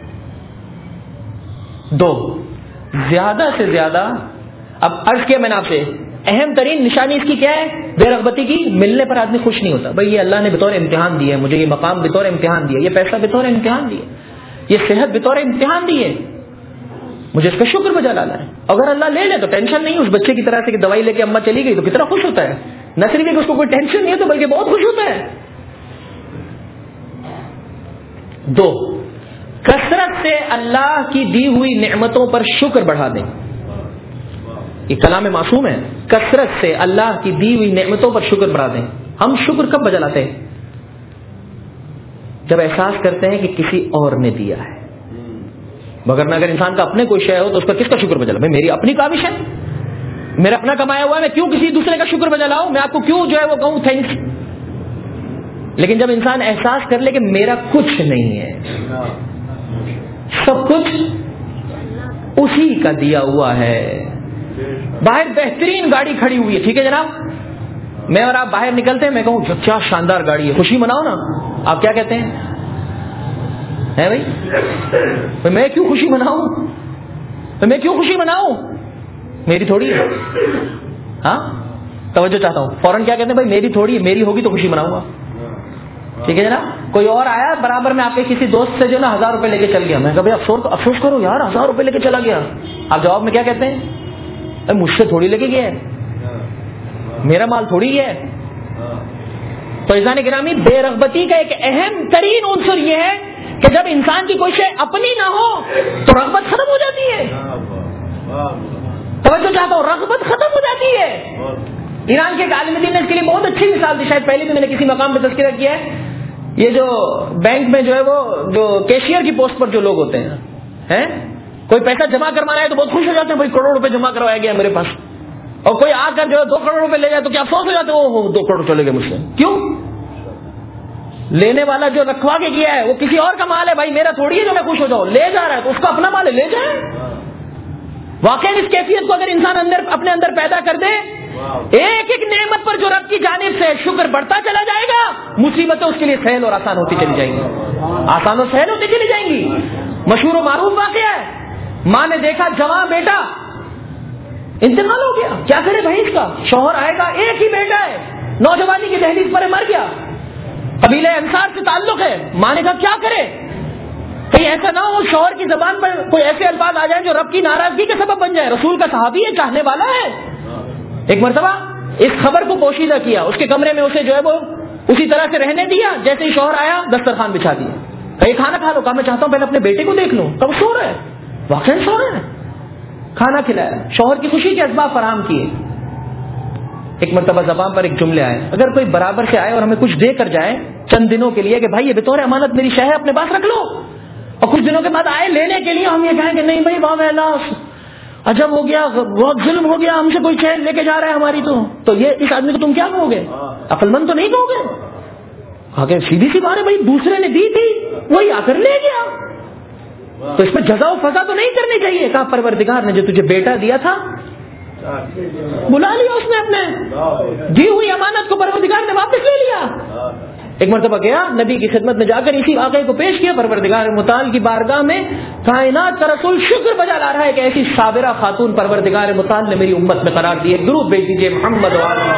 2، زیادہ سے زیادہ، اب عرض کیا میں نے آپ سے، اہم ترین نشانی اس کی کیا ہے؟ بے رغبتی کی. ملنے پر آدمی خوش نہیں ہوتا. بھائی یہ اللہ نے بطور امتحان دی ہے مجھے، یہ مقام بطور امتحان دیا، یہ پیسہ بطور امتحان دیا، یہ صحت بطور امتحان دی ہے، مجھے اس کا شکر بجا لانا ہے. اگر اللہ لے لے تو ٹینشن نہیں. اس بچے کی طرح سے کہ دوائی لے کے اماں چلی گئی تو کتنا خوش ہوتا ہے. نہ صرف کہ اس کو کوئی ٹینشن نہیں ہے تو بلکہ بہت خوش ہوتا ہے. 2، کثرت سے اللہ کی دی ہوئی نعمتوں پر شکر بڑھا دیں. یہ کلام معصوم ہے. کثرت سے اللہ کی دی ہوئی نعمتوں پر شکر بڑھا دیں. ہم شکر کب بجا لاتے ہیں؟ جب احساس کرتے ہیں کہ کسی اور نے دیا ہے. مگر اگر انسان کا اپنے کوئی شے ہو تو اس پر کس کا شکر بجا لا؟ میں میری اپنی کاوش ہے، میرا اپنا کمایا ہوا ہے، میں کیوں کسی دوسرے کا شکر بجا لاؤں؟ میں آپ کو کیوں جو ہے وہ کہوں تھینکس. لیکن جب انسان احساس کر لے کہ میرا کچھ نہیں ہے، سب کچھ اسی کا دیا ہوا ہے. باہر بہترین گاڑی کھڑی ہوئی ہے، ٹھیک ہے جناب، میں اور آپ باہر نکلتے ہیں، میں کہوں کیا شاندار گاڑی ہے، خوشی مناؤ نا. آپ کیا کہتے ہیں؟ ہے بھائی میں کیوں خوشی مناؤں، میں کیوں خوشی مناؤں، میری تھوڑی ہے. ہاں توجہ چاہتا ہوں. فوراً کیا کہتے ہیں؟ بھائی میری تھوڑی ہے، میری ہوگی تو خوشی مناؤں گا. ٹھیک ہے جناب. کوئی اور آیا برابر میں آپ کے کسی دوست سے جو نا 1000 روپے لے کے چل گیا، میں کہا بھائی افسوس کرو یار 1000 روپے لے کے چلا گیا. آپ جواب میں کیا کہتے ہیں؟ مجھ سے تھوڑی لے کے گیا ہے، میرا مال تھوڑی گیا ہے. تو عزیزان گرامی، بے رغبتی کا ایک اہم ترین عنصر یہ ہے کہ جب انسان کی کوئی شے اپنی نہ ہو تو رغبت ختم ہو جاتی ہے. توجہ چاہتا ہوں، رغبت ختم ہو جاتی ہے. ایران کے ایک عالم دین نے اس کے لیے بہت اچھی مثال دی، شاید پہلے بھی میں نے کسی مقام پہ تذکرہ کیا ہے. یہ جو بینک میں جو ہے وہ جو کیشیئر کی پوسٹ پر جو لوگ ہوتے ہیں، کوئی پیسہ جمع کروانا ہے تو بہت خوش ہو جاتے ہیں، بھائی کروڑ روپے جمع کروایا گیا میرے پاس. اور کوئی آ کر جو ہے 2 کروڑ روپے لے جائے تو کیا افسوس ہو جاتے ہیں، وہ 2 کروڑ چلے گئے مجھ سے. کیوں؟ لینے والا جو رکھوا کے کیا ہے وہ کسی اور کا مال ہے، بھائی میرا تھوڑی ہے جو میں خوش ہو جاؤں. لے جا رہا ہے تو اس کا اپنا مال ہے، لے جائے. واقعی اس کیفیت کو اگر انسان اپنے اندر پیدا کر دے، ایک ایک نعمت پر جو رب کی جانب سے شکر بڑھتا چلا جائے گا، مصیبتیں اس کے لیے سہل اور آسان ہوتی چلی جائیں گی، آسان اور سہل ہوتی چلی جائیں گی. مشہور و معروف واقعہ ہے، ماں نے دیکھا جوان بیٹا انتقال ہو گیا، کیا کرے بھائی اس کا؟ شوہر آئے گا، ایک ہی بیٹا ہے، نوجوانی کی دہلیز پر مر گیا، قبیلہ انصار سے تعلق ہے. ماں نے کہا کیا کرے؟ کہیں ایسا نہ ہو شوہر کی زبان پر کوئی ایسے الفاظ آ جائیں جو رب کی ناراضگی کے سبب بن جائے. رسول کا صحابی ہے، چاہنے والا ہے. ایک مرتبہ اس خبر کو پوشیدہ کیا، اس کے کمرے میں اسے جو ہے وہ اسی طرح سے رہنے دیا. جیسے ہی شوہر آیا دسترخوان بچھا دیا، کہیں کھانا کھا لو. کہا میں چاہتا ہوں پہلے اپنے بیٹے کو دیکھ لوں، کب سو رہا ہے، واقعی سو رہا ہے. کھانا کھلایا، شوہر کی خوشی کے اسباب فراہم کیے. ایک مرتبہ زبان پر ایک جملے آئے، اگر کوئی برابر سے آئے اور ہمیں کچھ دے کر جائے چند دنوں کے لیے کہ بھائی یہ بطور امانت میری شے ہے اپنے پاس رکھ لو، اور کچھ دنوں کے بعد آئے لینے کے لیے، ہم یہ کہیں کہ نہیں بھائی واہ اللہ عجب ہو گیا، بہت ظلم ہو گیا، ہم سے کوئی چیز لے کے جا رہا ہے ہماری، تو یہ اس آدمی کو تم کیا کہو گے؟ عقل مند تو نہیں کہو گے. آگے سیدھی سی بات ہے بھائی، دوسرے نے دی تھی وہی آ کر لے گیا، تو اس پہ جزا و فضا تو نہیں کرنی چاہیے. کہا پروردگار نے جو تجھے بیٹا دیا تھا بلا لیا، اس نے اپنے دی ہوئی امانت کو پروردگار نے واپس لے لیا. ایک مرتبہ گیا نبی کی خدمت میں جا کر اسی واقعے کو پیش کیا. پروردگار متعال کی بارگاہ میں کائنات کا رسول شکر بجا لا رہا ہے کہ ایسی صابرہ خاتون پروردگار متعال نے میری امت میں قرار دی ہے. درود بھیج دیجیے محمد و آلہ.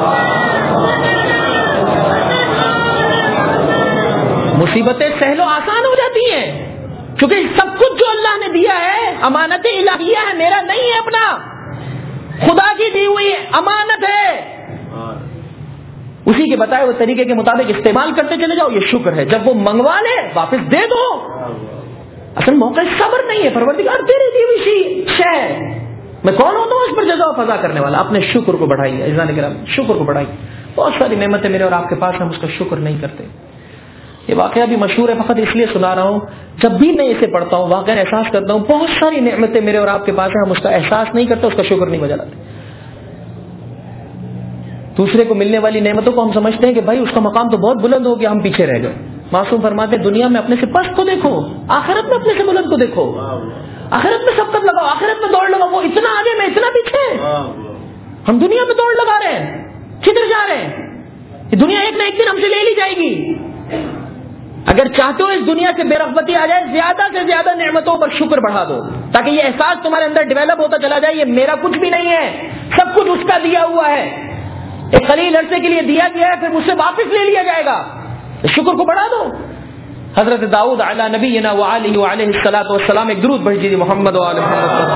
مصیبتیں سہل و آسان ہو جاتی ہیں کیونکہ سب کچھ جو اللہ نے دیا ہے امانت الہیہ ہے, میرا نہیں ہے, اپنا خدا کی دی ہوئی امانت ہے. اسی کے بتائے ہوئے طریقے کے مطابق استعمال کرتے چلے جاؤ, یہ شکر ہے. جب وہ منگوا لے واپس دے دو. اصل موقع صبر نہیں ہے, پروردگار تیری دی ہوئی شے, میں کون ہوتا ہوں اس پر جزا و فضا کرنے والا. اپنے شکر کو بڑھائیے عزیزان کرام, شکر کو بڑھائیے. بہت ساری نعمتیں میرے اور آپ کے پاس ہیں, ہم اس کا شکر نہیں کرتے. یہ واقعہ بھی مشہور ہے, فقط اس لیے سنا رہا ہوں, جب بھی میں اسے پڑھتا ہوں واقعہ احساس کرتا ہوں بہت ساری نعمتیں میرے اور آپ کے پاس ہیں, ہم اس کا احساس نہیں کرتے, اس کا شکر نہیں بجا لاتے. دوسرے کو ملنے والی نعمتوں کو ہم سمجھتے ہیں کہ بھائی اس کا مقام تو بہت بلند ہو گیا, ہم پیچھے رہ گئے. معصوم فرماتے ہیں دنیا میں اپنے سے پست کو دیکھو, آخرت میں اپنے سے بلند کو دیکھو. آخرت میں سبقت لگاؤ, آخرت میں دوڑ لگاؤ. وہ اتنا آگے میں اتنا پیچھے, ہم دنیا میں دوڑ لگا رہے ہیں, کدھر جا رہے ہیں؟ یہ دنیا ایک نہ ایک دن ہم سے لے لی جائے گی. اگر چاہتے ہو اس دنیا سے بے رغبتی آ جائے, زیادہ سے زیادہ نعمتوں پر شکر بڑھا دو تاکہ یہ احساس تمہارے اندر ڈیولپ ہوتا چلا جائے یہ میرا کچھ بھی نہیں ہے, سب کچھ اس کا دیا ہوا ہے. ایک قلیل عرصے کے لیے دیا گیا ہے, پھر مجھ سے واپس لے لیا جائے گا. شکر کو بڑھا دو. حضرت داؤد علی نبینا وعلیہ وعلیہ الصلوۃ والسلام, ایک درود پڑھ دیجیے محمد و آل محمد.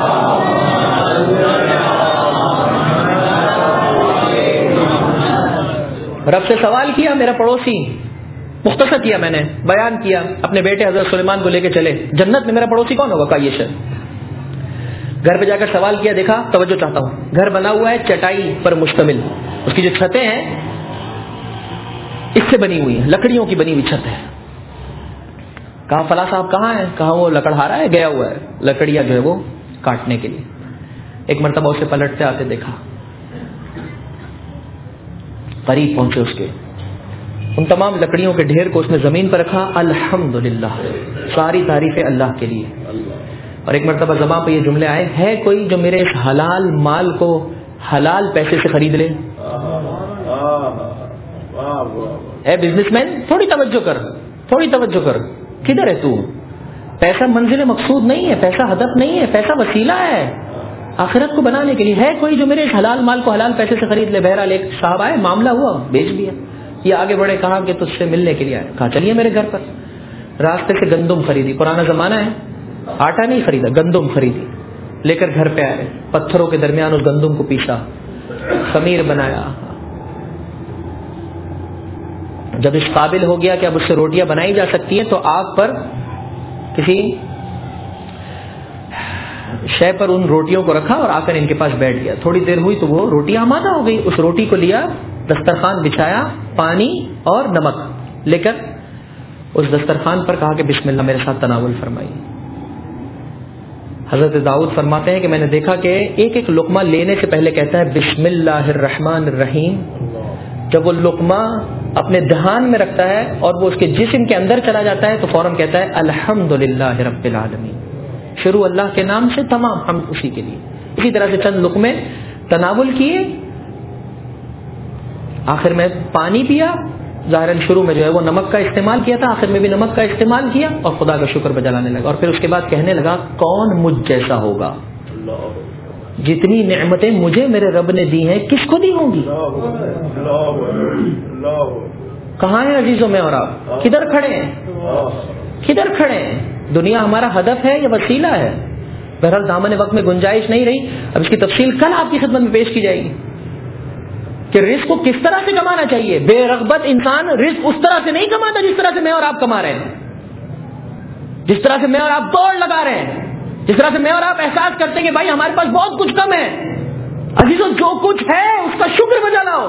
رب سے سوال کیا, میرا پڑوسی, مختصر کیا میں نے, بیان کیا, اپنے بیٹے حضرت سلیمان کو لے کے چلے, جنت میں میرا پڑوسی کون ہوگا کا یہ شخص. گھر پہ جا کر سوال کیا, دیکھا, توجہ چاہتا ہوں, گھر بنا ہوا ہے چٹائی پر مشتمل, اس کی جو چھتیں ہیں اس سے بنی ہوئی ہیں, لکڑیوں کی بنی ہوئی چھت ہے. کہا فلاں صاحب کہاں ہے؟ کہا وہ لکڑہارا ہے, گیا ہوا ہے لکڑیاں جو ہے وہ کاٹنے کے لیے. ایک مرتبہ اسے پلٹتے آتے دیکھا, قریب پہنچے اس کے, ان تمام لکڑیوں کے ڈھیر کو اس نے زمین پر رکھا, الحمدللہ, ساری تعریفیں اللہ کے لیے. اور ایک مرتبہ زبان پہ یہ جملے آئے, ہے کوئی جو میرے اس حلال مال کو حلال پیسے سے خرید لے؟ اے بزنس مین, تھوڑی توجہ کر, تھوڑی توجہ کر. کدھر ہے تو؟ پیسہ منزل مقصود نہیں ہے, پیسہ ہدف نہیں ہے, پیسہ وسیلہ ہے آخرت کو بنانے کے لیے. ہے کوئی جو میرے اس حلال مال کو حلال پیسے سے خرید لے؟ بہرحال ایک صاحب آئے, معاملہ ہوا, بیچ دیا. یہ آگے بڑھے, کہا کہ تجھ سے ملنے کے لیے آئے. کہا چلیے میرے گھر پر. راستے سے گندم خریدی, پرانا زمانہ ہے, آٹا نہیں خریدا, گندم خریدی, لے کر گھر پہ آئے. پتھروں کے درمیان اس گندم کو پیسا, خمیر بنایا. جب اس قابل ہو گیا کہ اب اس سے روٹیاں بنائی جا سکتی ہیں تو آگ پر کسی شے پر ان روٹیوں کو رکھا اور آ کر ان کے پاس بیٹھ گیا. تھوڑی دیر ہوئی تو وہ روٹیاں آمادہ ہو گئی. اس روٹی کو لیا, دسترخوان بچھایا, پانی اور نمک لے کر اس دسترخوان پر کہا کہ بسم اللہ میرے ساتھ تناول فرمائی. حضرت داؤد فرماتے ہیں کہ میں نے دیکھا کہ ایک ایک لقمہ لینے سے پہلے کہتا ہے بسم اللہ الرحمن الرحیم. جب وہ لقمہ اپنے دہان میں رکھتا ہے اور وہ اس کے جسم کے اندر چلا جاتا ہے تو فوراً کہتا ہے الحمدللہ رب العالمین. شروع اللہ کے نام سے, تمام ہم اسی کے لیے. اسی طرح سے چند لقمے تناول کیے, آخر میں پانی پیا. ظاہراً شروع میں جو ہے وہ نمک کا استعمال کیا تھا, آخر میں بھی نمک کا استعمال کیا اور خدا کا شکر بجانے لگا. اور پھر اس کے بعد کہنے لگا کون مجھ جیسا ہوگا, جتنی نعمتیں مجھے میرے رب نے دی ہیں کس کو دی ہوں گی. کہاں ہیں عزیزوں میں اور آپ, کدھر کھڑے ہیں, کدھر کھڑے ہیں؟ دنیا ہمارا ہدف ہے یا وسیلہ ہے؟ بہرحال دامن وقت میں گنجائش نہیں رہی, اب اس کی تفصیل کل آپ کی خدمت میں پیش کی جائے گی کہ رزق کو کس طرح سے کمانا چاہیے. بے رغبت انسان رزق اس طرح سے نہیں کماتا جس طرح سے میں اور آپ کما رہے ہیں, جس طرح سے میں اور آپ دوڑ لگا رہے ہیں, جس طرح سے میں اور آپ احساس کرتے ہیں کہ بھائی ہمارے پاس بہت کچھ کم ہے. عزیزوں جو کچھ ہے اس کا شکر بجا لاؤ,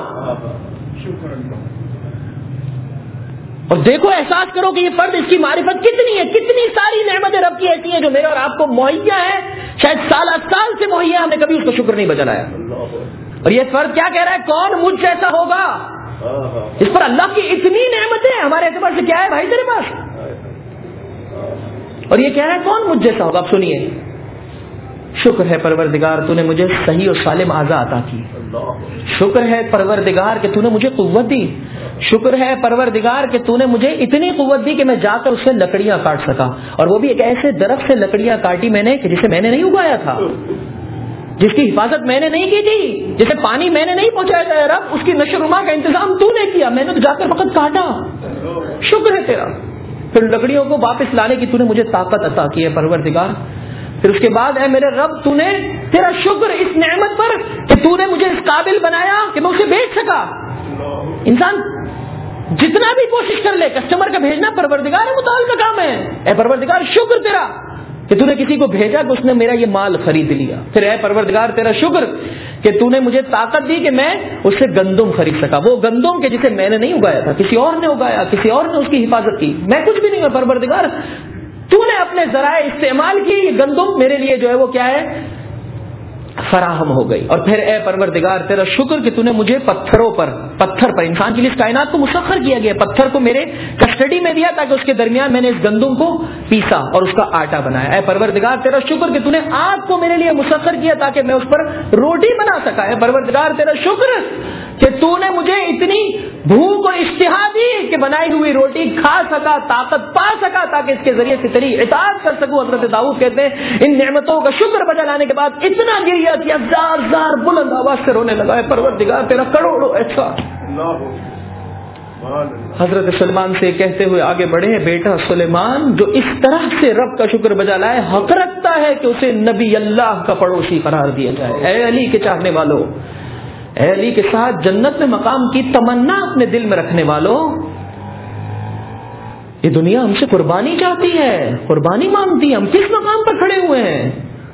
اور دیکھو احساس کرو کہ یہ فرد اس کی معرفت کتنی ہے, کتنی ساری نعمتیں رب کی ایسی ہیں جو میرے اور آپ کو مہیا ہے, شاید سال سے مہیا, ہم نے کبھی اس کو شکر نہیں بجا لایا. اور یہ فرد کیا کہہ رہا ہے, کون مجھ جیسا ہوگا, اس پر اللہ کی اتنی نعمتیں ہمارے اعتبار سے کیا ہے بھائی تیرے پاس, اور یہ کہہ رہا ہے کون مجھ جیسا ہوگا. اب سنیے, شکر ہے پروردگار تو نے مجھے صحیح اور سالم اعضاء عطا کی. شکر ہے پروردگار کہ تو نے مجھے قوت دی. شکر ہے پروردگار کہ تو نے مجھے اتنی قوت دی کہ میں جا کر اس سے لکڑیاں کاٹ سکا, اور وہ بھی ایک ایسے درخت سے لکڑیاں کاٹی میں نے کہ جسے میں نے نہیں اگایا تھا, جس کی حفاظت میں نے نہیں کی تھی, جسے پانی میں نے نہیں پہنچایا تھا. رب اس کی نشو نما کا انتظام تو نے کیا, میں نے تو جا کر فقط کاٹا. شکر ہے تیرا. پھر لکڑیوں کو واپس لانے کی تو نے مجھے طاقت عطا کی ہے پروردگار. پھر اس کے بعد اے میرے رب تو نے تیرا شکر اس نعمت پر کہ تو نے مجھے اس قابل بنایا کہ میں اسے بیچ سکا. انسان جتنا بھی کوشش کر لے, کسٹمر کا بھیجنا پروردگار متعال کا کام ہے. اے پروردگار شکر تیرا کہ تو نے کسی کو بھیجا کہ اس نے میرا یہ مال خرید لیا. پھر اے پروردگار تیرا شکر کہ تو نے مجھے طاقت دی کہ میں اس سے گندم خرید سکا, وہ گندم کے جسے میں نے نہیں اگایا تھا, کسی اور نے اگایا, کسی اور نے اس کی حفاظت کی, میں کچھ بھی نہیں ہوں. پروردگار تو نے اپنے ذرائع استعمال کی, یہ گندم میرے لیے جو ہے وہ کیا ہے, فراہم ہو گئی. اور پھر اے پروردگار تیرا شکر کہ تو نے مجھے پتھر پر انسان کے لیے اس کائنات کو مسخر کیا گیا, پتھر کو میرے کسٹڈی میں دیا تاکہ اس کے درمیان میں نے اس گندم کو پیسا اور اس کا آٹا بنایا. اے پروردگار تیرا شکر کہ تو نے آگ کو میرے لیے مسخر کیا تاکہ میں اس پر روٹی بنا سکا. اے پروردگار تیرا شکر کہ تو نے مجھے اتنی بھوک اور اشتہا دی کہ بنائی ہوئی روٹی کھا سکا, طاقت پا سکا تاکہ اس کے ذریعے سے تیری اطاعت کر سکوں. حضرت داؤد کہتے ہیں ان نعمتوں کا شکر بجا لانے کے بعد اتنا گریا کیا, زار بلند آواز سے رونے لگا. پروردگار تیرا کروڑوں اچھا. حضرت سلمان سے کہتے ہوئے آگے بڑھے, بیٹا سلیمان جو اس طرح سے رب کا شکر بجا لائے حق رکھتا ہے کہ اسے نبی اللہ کا پڑوسی قرار دیا جائے. اے علی کے چاہنے والوں, اے علی کے ساتھ جنت میں مقام کی تمنا اپنے دل میں رکھنے والوں, یہ دنیا ہم سے قربانی چاہتی ہے, قربانی مانگتی ہے. ہم کس مقام پر کھڑے ہوئے ہیں؟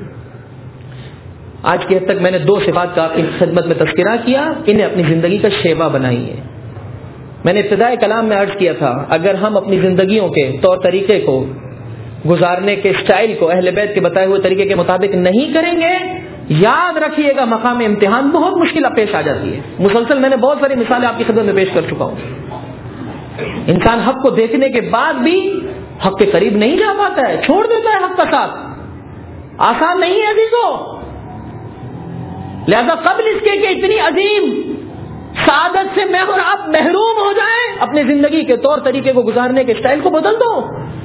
آج کی حد تک میں نے 2 صفات کا آپ کی خدمت میں تذکرہ کیا, انہیں اپنی زندگی کا شیوا بنائیے. میں نے ابتدائی کلام میں عرض کیا تھا اگر ہم اپنی زندگیوں کے طور طریقے کو, گزارنے کے اسٹائل کو اہل بیت کے بتائے ہوئے طریقے کے مطابق نہیں کریں گے, یاد رکھیے گا مقام امتحان بہت مشکل پیش آ جاتی ہے. مسلسل میں نے بہت ساری مثالیں آپ کی خدمت میں پیش کر چکا ہوں. انسان حق کو دیکھنے کے بعد بھی حق کے قریب نہیں جا پاتا ہے, چھوڑ دیتا ہے حق کا ساتھ. آسان نہیں ہے عزیزو. لہذا قبل اس کے کہ اتنی عظیم سعادت سے میں اور آپ محروم ہو جائیں, اپنی زندگی کے طور طریقے کو گزارنے کے اسٹائل کو بدل دو.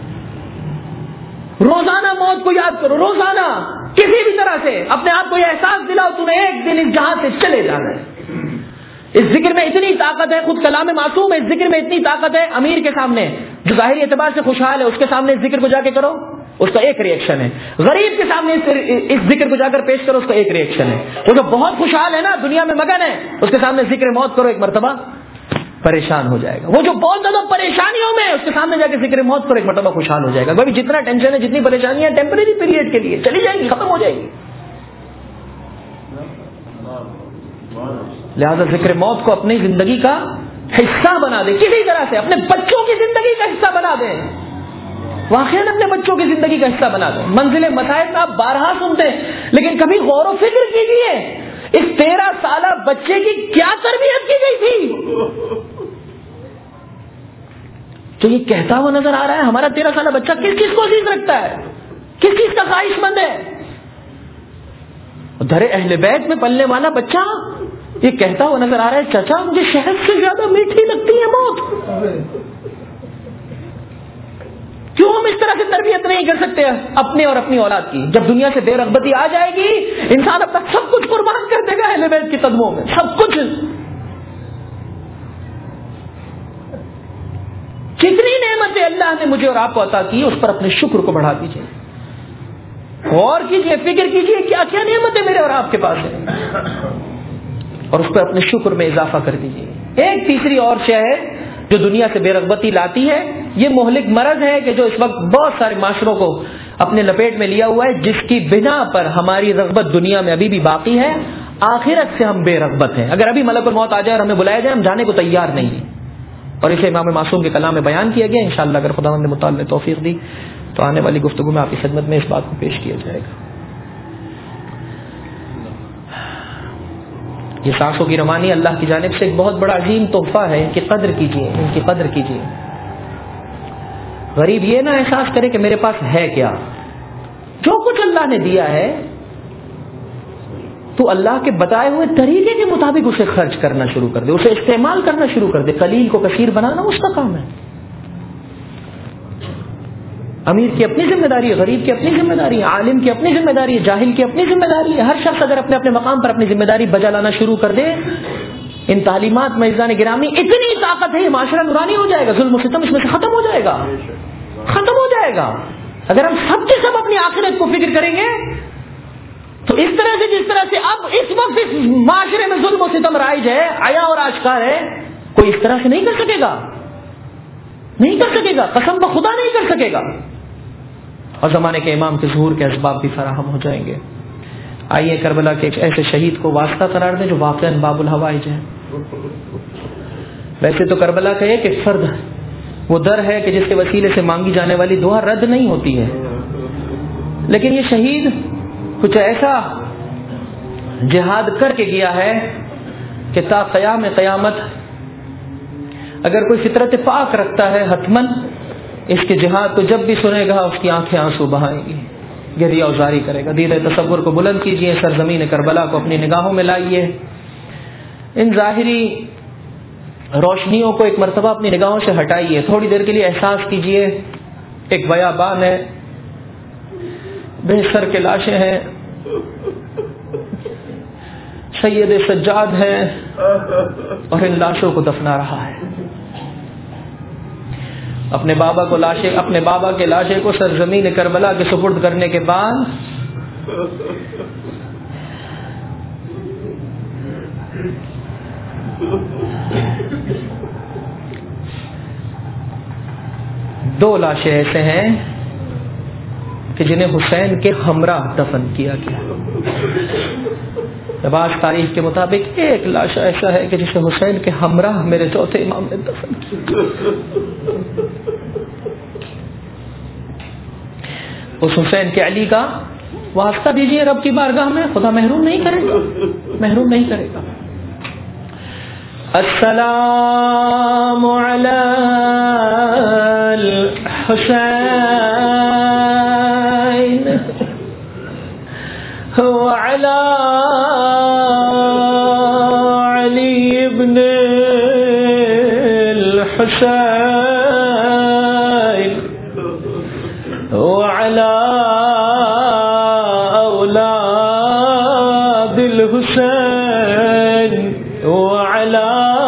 روزانہ موت کو یاد کرو, روزانہ کسی بھی طرح سے اپنے آپ کو یہ احساس دلاؤ تو نے ایک دن اس جہاں سے چلے جانا ہے. اس ذکر میں اتنی طاقت ہے, خود کلام معصوم ہے, اس ذکر میں اتنی طاقت ہے. امیر کے سامنے جو ظاہری اعتبار سے خوشحال ہے اس کے سامنے اس ذکر کو جا کے کرو, اس کا ایک ریئیکشن ہے. غریب کے سامنے اس ذکر کو جا کر پیش کرو, اس کا ایک ریئیکشن ہے. وہ جو بہت خوشحال ہے نا, دنیا میں مگن ہے, اس کے سامنے ذکر موت کرو, ایک مرتبہ پریشان ہو جائے گا. وہ جو بہت زیادہ پریشانیوں میں, اس کے سامنے جا کے ذکر موت کرو, ایک مرتبہ خوشحال ہو جائے گا. بھائی جتنا ٹینشن ہے, جتنی پریشانیاں ٹیمپریری پیریڈ کے لیے چلی جائیں گی, ختم ہو جائے گی. لہذا ذکر موت کو اپنی زندگی کا حصہ بنا دیں, کسی طرح سے اپنے بچوں کی زندگی کا حصہ بنا دیں. واقعی اپنے بچوں کی زندگی کا حصہ بنا دیں. منزل مسائل آپ بارہا سنتے ہیں, لیکن کبھی غور و فکر کیجیے اس 13 سالہ بچے کی کیا تربیت کی گئی تھی. تو یہ کہتا ہوا نظر آ رہا ہے ہمارا 13 سالہ بچہ کس چیز کو عزیز رکھتا ہے, کس چیز کا خواہش مند ہے. در اہل بیت میں پلنے والا بچہ یہ کہتا ہوا نظر آ رہا ہے چچا مجھے شہد سے زیادہ میٹھی لگتی ہے موت. کیوں ہم اس طرح سے تربیت نہیں کر سکتے اپنے اور اپنی اولاد کی؟ جب دنیا سے بے رغبتی آ جائے گی, انسان اپنا سب کچھ قربان کر دے گا اہل بیت کے قدموں میں, سب کچھ. جتنی نعمتیں اللہ نے مجھے اور آپ کو عطا کی, اس پر اپنے شکر کو بڑھا دیجیے. غور کیجیے, فکر کیجیے کیا کیا نعمتیں میرے اور آپ کے پاس ہیں, اور اس پر اپنے شکر میں اضافہ کر دیجیے. ایک تیسری اور شے ہے جو دنیا سے بے رغبتی لاتی ہے, یہ مہلک مرض ہے کہ جو اس وقت بہت سارے معاشروں کو اپنے لپیٹ میں لیا ہوا ہے, جس کی بنا پر ہماری رغبت دنیا میں ابھی بھی باقی ہے, آخرت سے ہم بے رغبت ہیں. اگر ابھی ملک الموت آ جائے اور ہمیں بلایا جائے, ہم جانے کو تیار نہیں ہیں. اور اسے امام معصوم کے کلام میں بیان کیا گیا. انشاءاللہ اگر خداوند نے متعال نے توفیق دی تو آنے والی گفتگو میں آپ کی خدمت میں اس بات کو پیش کیا جائے گا. یہ سانسوں کی روانی اللہ کی جانب سے ایک بہت بڑا عظیم تحفہ ہے. ان کی قدر کیجیے, ان کی قدر کیجیے. غریب یہ نہ احساس کرے کہ میرے پاس ہے کیا. جو کچھ اللہ نے دیا ہے تو اللہ کے بتائے ہوئے طریقے کے مطابق اسے خرچ کرنا شروع کر دے، اسے استعمال کرنا شروع کر دے. قلیل کو کثیر بنانا اس کا کام ہے. امیر کی اپنی ذمہ داری ہے، غریب کی اپنی ذمہ داری ہے، عالم کی اپنی ذمہ داری ہے، جاہل کی اپنی ذمہ داری ہے. ہر شخص اگر اپنے اپنے مقام پر اپنی ذمہ داری بجا لانا شروع کر دے، ان تعلیمات میں عزیزان گرامی اتنی طاقت ہے، یہ معاشرہ نورانی ہو جائے گا، ظلم و ستم اس میں سے ختم ہو جائے گا، ختم ہو جائے گا. اگر ہم سب کے سب اپنی آخرت کو فکر کریں گے تو اس طرح سے جس طرح سے اب اس وقت اس معاشرے میں ظلم و ستم رائج ہے، عیا اور آشکار ہے، کوئی اس طرح سے نہیں کر سکے گا، نہیں کر سکے گا، قسم بخدا نہیں کر سکے گا. اور زمانے کے امام کے ظہور کے اسباب بھی فراہم ہو جائیں گے. آئیے کربلا کے ایک ایسے شہید کو واسطہ قرار دیں جو واقعا باب الحوائج ہے. ویسے تو کربلا کا ایک فرد وہ در ہے کہ جس کے وسیلے سے مانگی جانے والی دعا رد نہیں ہوتی ہے، لیکن یہ شہید کچھ ایسا جہاد کر کے گیا ہے کہ تا قیام قیامت اگر کوئی فطرت پاک رکھتا ہے حتماً اس کے جہاد کو جب بھی سنے گا اس کی آنکھیں آنسو بہائیں گی، گریہ وزاری کرے گا. دید تصور کو بلند کیجئے، سرزمین کربلا کو اپنی نگاہوں میں لائیے، ان ظاہری روشنیوں کو ایک مرتبہ اپنی نگاہوں سے ہٹائیے، تھوڑی دیر کے لیے احساس کیجئے ایک بیابان ہے، بے سر کے لاشیں ہیں، سید سجاد ہیں اور ان لاشوں کو دفنا رہا ہے. اپنے بابا کے لاشے کو سرزمین کربلا کے سپرد کرنے کے بعد دو لاشیں ایسے ہیں کہ جنہیں حسین کے ہمراہ دفن کیا گیا. بعض تاریخ کے مطابق ایک لاش ایسا ہے کہ جسے حسین کے ہمراہ میرے چوتھے امام نے دفن کیا. اس حسین کے علی کا واسطہ دیجیے رب کی بارگاہ میں، خدا محروم نہیں کرے گا، محروم نہیں کرے گا. السلام علی الحسین وعلی علی ابن الحسین وعلی اولاد الحسین وعلی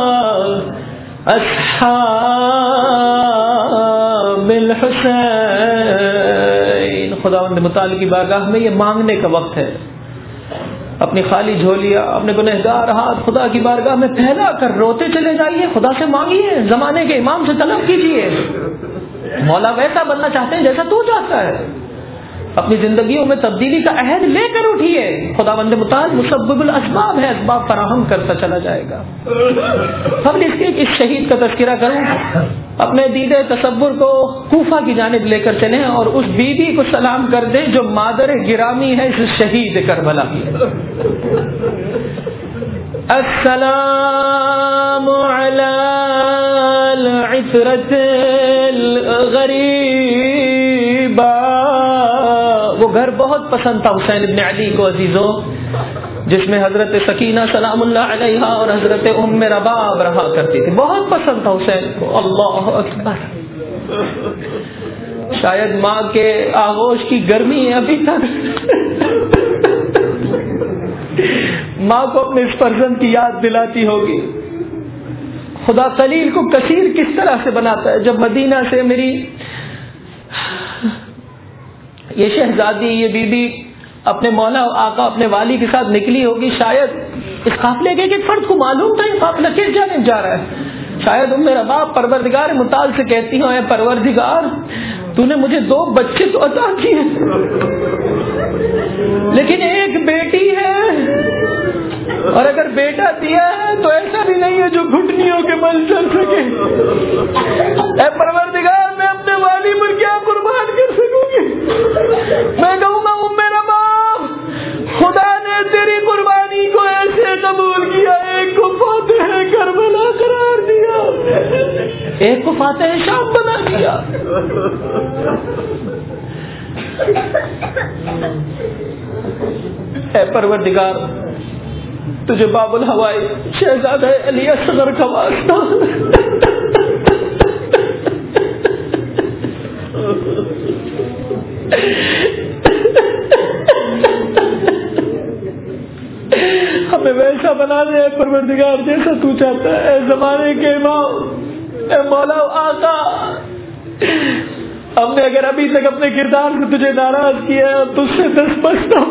اصحاب الحسین. خداوند متعال کی بارگاہ میں یہ مانگنے کا وقت ہے. اپنی خالی جھولیاں، اپنے گنہگار ہاتھ خدا کی بارگاہ میں پھیلا کر روتے چلے جائیے، خدا سے مانگیے، زمانے کے امام سے طلب کیجیے. مولا ویسا بننا چاہتے ہیں جیسا تو چاہتا ہے. اپنی زندگیوں میں تبدیلی کا عہد لے کر اٹھیے. خداوند متعال مسبب الاسباب ہے، اسباب فراہم کرتا چلا جائے گا. قبل اس کے اس شہید کا تذکرہ کروں، اپنے دید تصور کو کوفہ کی جانب لے کر چلیں اور اس بی بی کو سلام کر دیں جو مادر گرامی ہے اس شہید کربلا کی. السلام علی العطرۃ الغریبہ. وہ گھر بہت پسند تھا حسین ابن علی کو عزیزوں، جس میں حضرت سکینہ سلام اللہ علیہا اور حضرت ام رباب رہا کرتی تھی. بہت پسند تھا حسین کو. اللہ اکبر. شاید ماں کے آغوش کی گرمی ہے ابھی تک ماں کو اپنے اس فرزند کی یاد دلاتی ہوگی. خدا قلیل کو کثیر کس طرح سے بناتا ہے. جب مدینہ سے میری یہ شہزادی، یہ بی بی اپنے مولا آقا اپنے والی کے ساتھ نکلی ہوگی، شاید اس قافلے کے ایک فرد کو معلوم تھا یہ قافلہ کس جانب جا رہا ہے. شاید میرا باپ پروردگار متعال سے کہتی ہوں، اے پروردگار تو نے مجھے 2 بچے تو عطا کیے لیکن ایک بیٹی ہے، اور اگر بیٹا دیا ہے تو ایسا بھی نہیں ہے جو گھٹنیوں کے بل چل سکے. اے پروردگار میں اپنے والی پر کیا قربان کر سکوں گی؟ میں کہوں گا میرا باپ، خدا نے تیری قربانی کو ایسے قبول کیا، ایک کو فاتح کربلا قرار دیا، ایک کو فاتح شام بنا دیا. اے پروردگار تجھے باب الہوائی شہزادہ علی اصغر کا واسطہ ہمیں ویسا بنا دے پروردگار جیسا تو چاہتا ہے. اے زمانے کے امام، اے مولا آقا، ہم نے اگر ابھی تک اپنے کردار سے تجھے ناراض کیا ہے، تجھ سے دستبستہ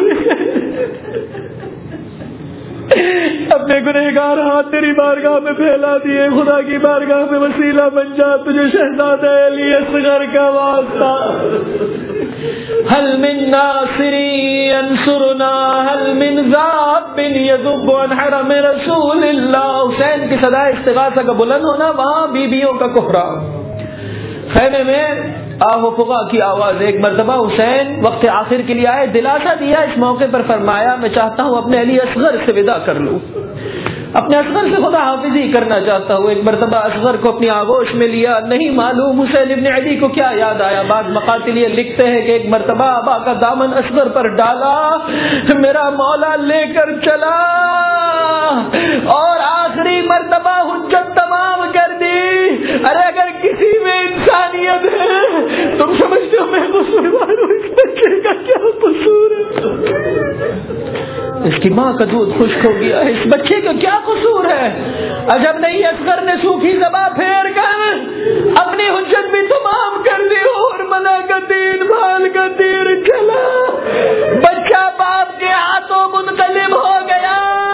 اپنے گنہگار ہاتھ تیری بارگاہ میں پھیلا دیے، خدا کی بارگاہ میں وسیلہ بن جا تجھے شہزادہ علی اصغر کا واسطہ. هل من ناصر ينصرنا هل من ذاب يذب عن حرم رسول اللہ. حسین کی صدا استغاثہ کا بلند ہونا، وہاں بیویوں کا کوہرام، خیمے میں آہ و فغاں کی آواز. ایک مرتبہ حسین وقت آخر کے لیے آئے، دلاسا دیا. اس موقع پر فرمایا میں چاہتا ہوں اپنے علی اصغر سے ودا کر لوں، اپنے اصغر سے خدا حافظی کرنا چاہتا ہوں. ایک مرتبہ اصغر کو اپنی آغوش میں لیا، نہیں معلوم حسین ابن علی کو کیا یاد آیا. بعد مقاتل یہ لکھتے ہیں کہ ایک مرتبہ ابا کا دامن اصغر پر ڈالا، میرا مولا لے کر چلا اور آخری مرتبہ حجت تمام کر دی. ارے اگر کسی میں انسانیت ہے تم سمجھتے ہو میں قصوروار ہوں، اس بچے کا کیا قصور ہے؟ اس کی ماں کا دودھ خشک ہو گیا، اس بچے کا کیا قصور ہے؟ عجب نہیں اصغر نے سوکھی زباں پھیر کر اپنی حجت بھی تمام کر دی اور منا کا تیر بھال کا تیر چلا. بچہ باپ کے ہاتھوں منقلب ہو گیا.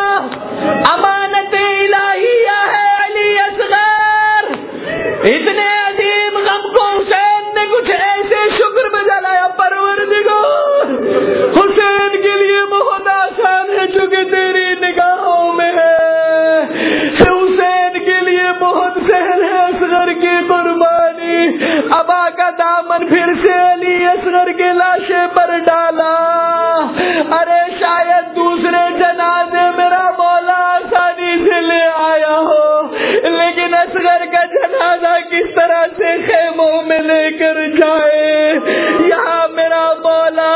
امانت الہیہ ہے علی اصغر. اتنے عظیم غم کو حسین نے کچھ ایسے شکر بجا لایا، پروردگار حسین کے لیے بہت آسان ہے چونکہ تیری نگاہوں میں ہے، حسین کے لیے بہت سہل ہے اصغر کی قربانی. ابا کا دامن پھر سے علی اصغر کے لاشے پر ڈالا. ارے شاید دوسرے جنازے میرا مولا آسانی سے لے آیا ہو، لیکن اصغر کا جنازہ کس طرح سے خیموں میں لے کر جائے. یہاں میرا مولا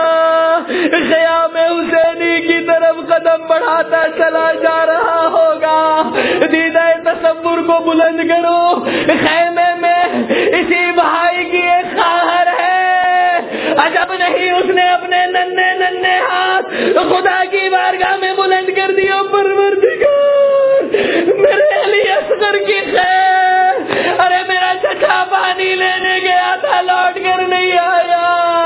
خیام حسینی کی طرف قدم بڑھاتا چلا جا رہا ہوگا. دیدہ تصور کو بلند کرو، خیمے میں اسی بھائی کی ایک خواہر ہے. عجب نہیں اس نے اپنے ننھے ننھے ہاتھ خدا کی بارگاہ میں بلند کر دیا. پروردگار میرے علی اصغر کی خیر. ارے میرا چچا پانی لینے گیا تھا، لوٹ کر نہیں آیا.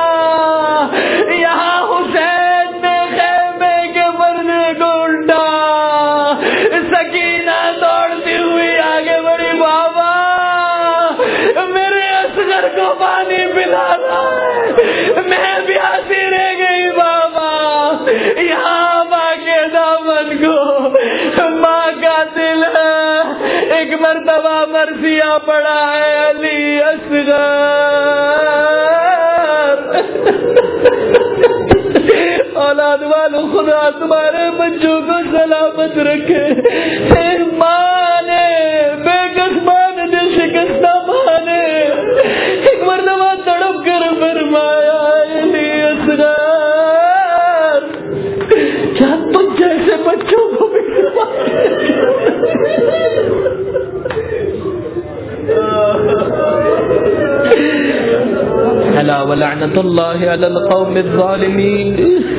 یہاں حسین نے خیمے کے پردے کو الٹا، سکینہ دوڑتی ہوئی آگے بڑھی. بابا میرے اصغر کو پانی پلانا ہے، میں پیاسی رہ گئی بابا. یہاں ماں کے دامن کو ماں کا دل ہے. ایک مرتبہ مرثیہ پڑا ہے علی اصغر. اولاد والوں خدا تمہارے بچوں کو سلامت رکھے. ماں نے بے کس ماں نے دل شکستہ ماں نے ایک مرتبہ تڑپ کر فرمایا علی اصغر کیا تجھ جیسے بچوں کو بھی الا ولعنت اللہ علی القوم الظالمین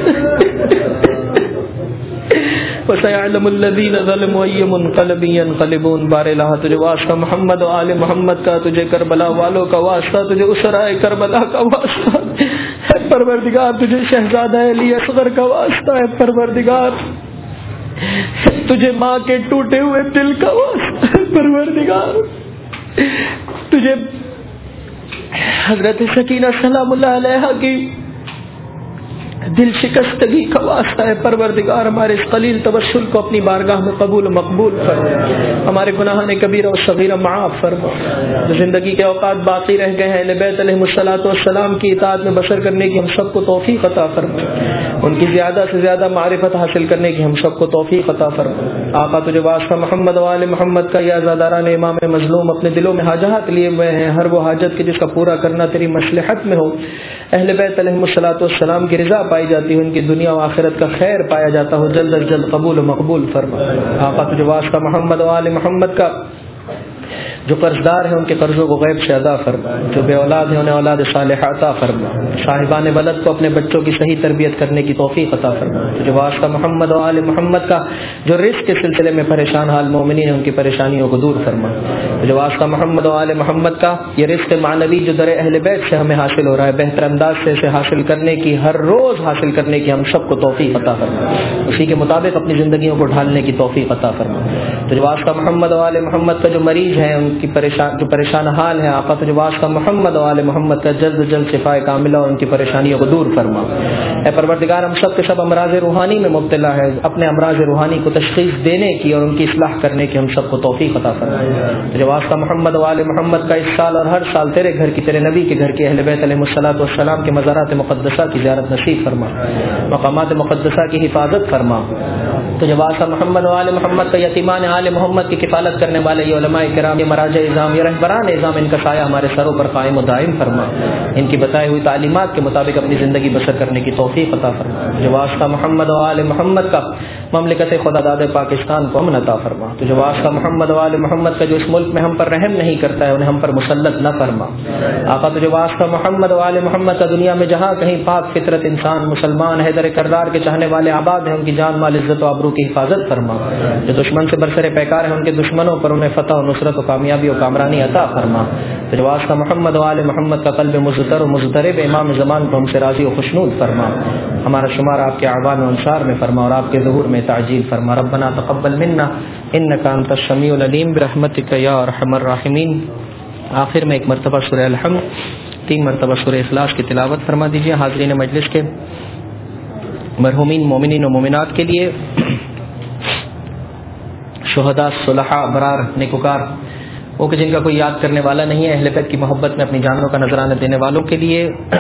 وسيعلم الذين ظلموا اي منقلب ينقلبون. بار الہ تجھے واسطہ محمد و آل محمد کا، تجھے کربلا والوں کا واسطہ، تجھے اسرائے کربلا کا واسطہ ہے پروردگار، تجھے شہزادہ علی اصغر کا واسطہ ہے پروردگار، تجھے ماں کے ٹوٹے ہوئے دل کا واسطہ ہے پروردگار، تجھے حضرت سکینہ سلام اللہ علیہا کی دل شکستگی کا واسطہ ہے پروردگار. ہمارے اس قلیل توسل کو اپنی بارگاہ میں قبول و مقبول فرما، ہمارے گناہان کبیرہ و صغیرہ معاف فرما. جو زندگی کے اوقات باقی رہ گئے ہیں اہل بیت علیہم الصلوۃ والسلام کی اطاعت میں بسر کرنے کی ہم سب کو توفیق عطا فرما. ان کی زیادہ سے زیادہ معرفت حاصل کرنے کی ہم سب کو توفیق عطا فرما۔ آقا تجھے واسطہ محمد و آل محمد کا، یا زاداران امام مظلوم اپنے دلوں میں حاجات لیے ہوئے ہیں، ہر وہ حاجت کی جس کا پورا کرنا تیری مصلحت میں ہو، اہل بیت علیہم الصلوۃ والسلام کی رضا پائی جاتی ہے، ان کی دنیا و آخرت کا خیر پایا جاتا ہو، جلد از جلد قبول و مقبول فرما۔ آقا تجھے واسطہ محمد و آل محمد کا، جو قرض دار ہیں ان کے قرضوں کو غیب سے ادا فرما، جو بے اولاد ہیں انہیں اولاد صالحہ عطا فرما، صاحبان ولد کو اپنے بچوں کی صحیح تربیت کرنے کی توفیق عطا فرما۔ جو واسطہ محمد و آل محمد کا، جو رزق کے سلسلے میں پریشان حال مومنین ہیں ان کی پریشانیوں کو دور فرما۔ جو واسطہ محمد و آل محمد کا، یہ رزق معنوی جو در اہل بیت سے ہمیں حاصل ہو رہا ہے، بہتر انداز سے اسے حاصل کرنے کی، ہر روز حاصل کرنے کی ہم سب کو توفیق عطا فرما، اسی کے مطابق اپنی زندگیوں کو ڈھالنے کی توفیق عطا فرما۔ جو واسطہ محمد و آل محمد کا، جو مریض ہیں ان کی جو پریشان حال ہے، آقا تجھے واسطہ محمد و آل محمد کا جلد جلد شفائے کاملہ اور ان کی پریشانیوں کو دور فرما۔ اے پروردگار، ہم سب کے سب امراض روحانی میں مبتلا ہے، اپنے امراض روحانی کو تشخیص دینے کی اور ان کی اصلاح کرنے کی ہم سب کو توفیق عطا فرما۔ تجھے واسطہ محمد و آل محمد کا اس سال اور ہر سال تیرے گھر کی، تیرے نبی کے گھر کے، اہل بیت علیہم الصلوۃ والسلام کے مزارات مقدسہ کی زیارت نصیب فرما، مقامات مقدسہ کی حفاظت فرما۔ تجھے واسطہ محمد و آل محمد کا، یتیمان آل محمد کی کفالت کرنے والے یہ علماء کرام، یہ مراجع اعظام، یہ رہبران اعظام، ان کا سایہ ہمارے سروں پر قائم و دائم فرما، ان کی بتائی ہوئی تعلیمات کے مطابق اپنی زندگی بسر کرنے کی توفیق عطا فرما۔ جو واسطہ محمد و آل محمد کا، مملکت خدا داد پاکستان کو امن عطا فرما۔ تو جو واسطہ محمد و آل محمد کا، جو اس ملک میں ہم پر رحم نہیں کرتا ہے انہیں ہم پر مسلط نہ فرما۔ آقا تجھے واسطہ محمد و آل محمد کا، دنیا میں جہاں کہیں پاک فطرت انسان مسلمان حیدر کردار کے چاہنے والے آباد ہیں، ان کی جان مال عزت و آبرو کی حفاظت فرما۔ جو دشمن سے برسر پیکار ہیں ان کے دشمنوں پر انہیں فتح و نصرت و کامیابی و کامرانی عطا فرما۔ تو واسطہ محمد و آل محمد کا، قلب مضطر و مضطرب امام زمان کو ہم سے راضی و خوشنود فرما، ہمارا شمار آپ کے اعوان و انصار میں فرما اور آپ کے ظہور میں تعجیل فرما۔ ربنا تقبل منا انک انت السمیع العلیم برحمتک یا ارحم الراحمین۔ آخر میں ایک مرتبہ سورہ الحمد، 3 مرتبہ سورہ اخلاص کی تلاوت فرما دیجیے حاضرین مجلس کے مرحومین مومنین و مومنات کے لیے، شہداء، صلحاء، ابرار، نیکوکار، وہ کہ جن کا کوئی یاد کرنے والا نہیں ہے، اہل بیت کی محبت میں اپنی جانوں کا نذرانہ دینے والوں کے لیے،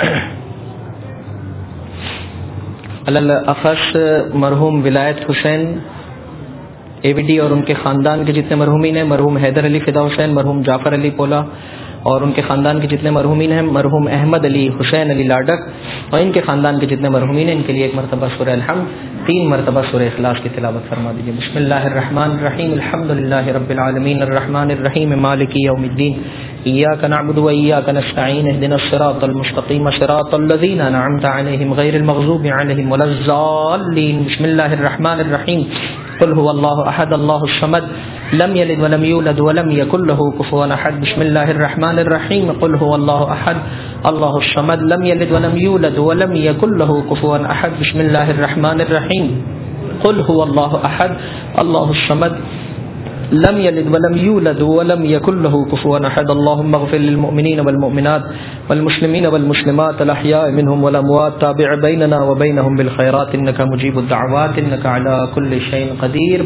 الاخص مرحوم ولایت حسین AVD اور ان کے خاندان کے جتنے مرحومین ہیں، مرحوم حیدر علی فدا حسین، مرحوم جعفر علی پولا اور ان کے خاندان کے جتنے مرحومین ہیں، مرحوم احمد علی حسین علی لاڈک اور ان کے خاندان کے جتنے مرحومین ہیں، ان کے لیے ایک مرتبہ سورہ الحمد، 3 مرتبہ سورہ اخلاص کی تلاوت فرما دیجیے۔ بسم اللہ الرحمن الرحیم، الحمدللہ رب العالمین، الرحمن الرحیم، مالک یوم الدین، ایاک نعبد و ایاک نستعین، اهدنا الصراط المستقیم، صراط الذین انعمت علیہم غیر المغضوب علیہم ولا الضالین۔ بسم اللہ الرحمن الرحیم، قل هو اللہ احد اللہ الصمد لم یلد ولم یولد ولم یکن له کفوا احد۔ بسم اللہ الرحمن الرحیم، قل هو اللہ احد اللہ الصمد لم یلد ولم یولد ولم یکن له کفوا احد۔ بسم اللہ الرحمن الرحیم، قل هو اللہ احد اللہ الصمد لم يلد ولم يولد ولم يكن له كفوا احد۔ اللهم اغفر للمؤمنين والمؤمنات والمسلمين والمسلمات الاحياء منهم والاموات، تابع بيننا وبينهم بالخيرات انك مجيب الدعوات انك على كل شيء قدير۔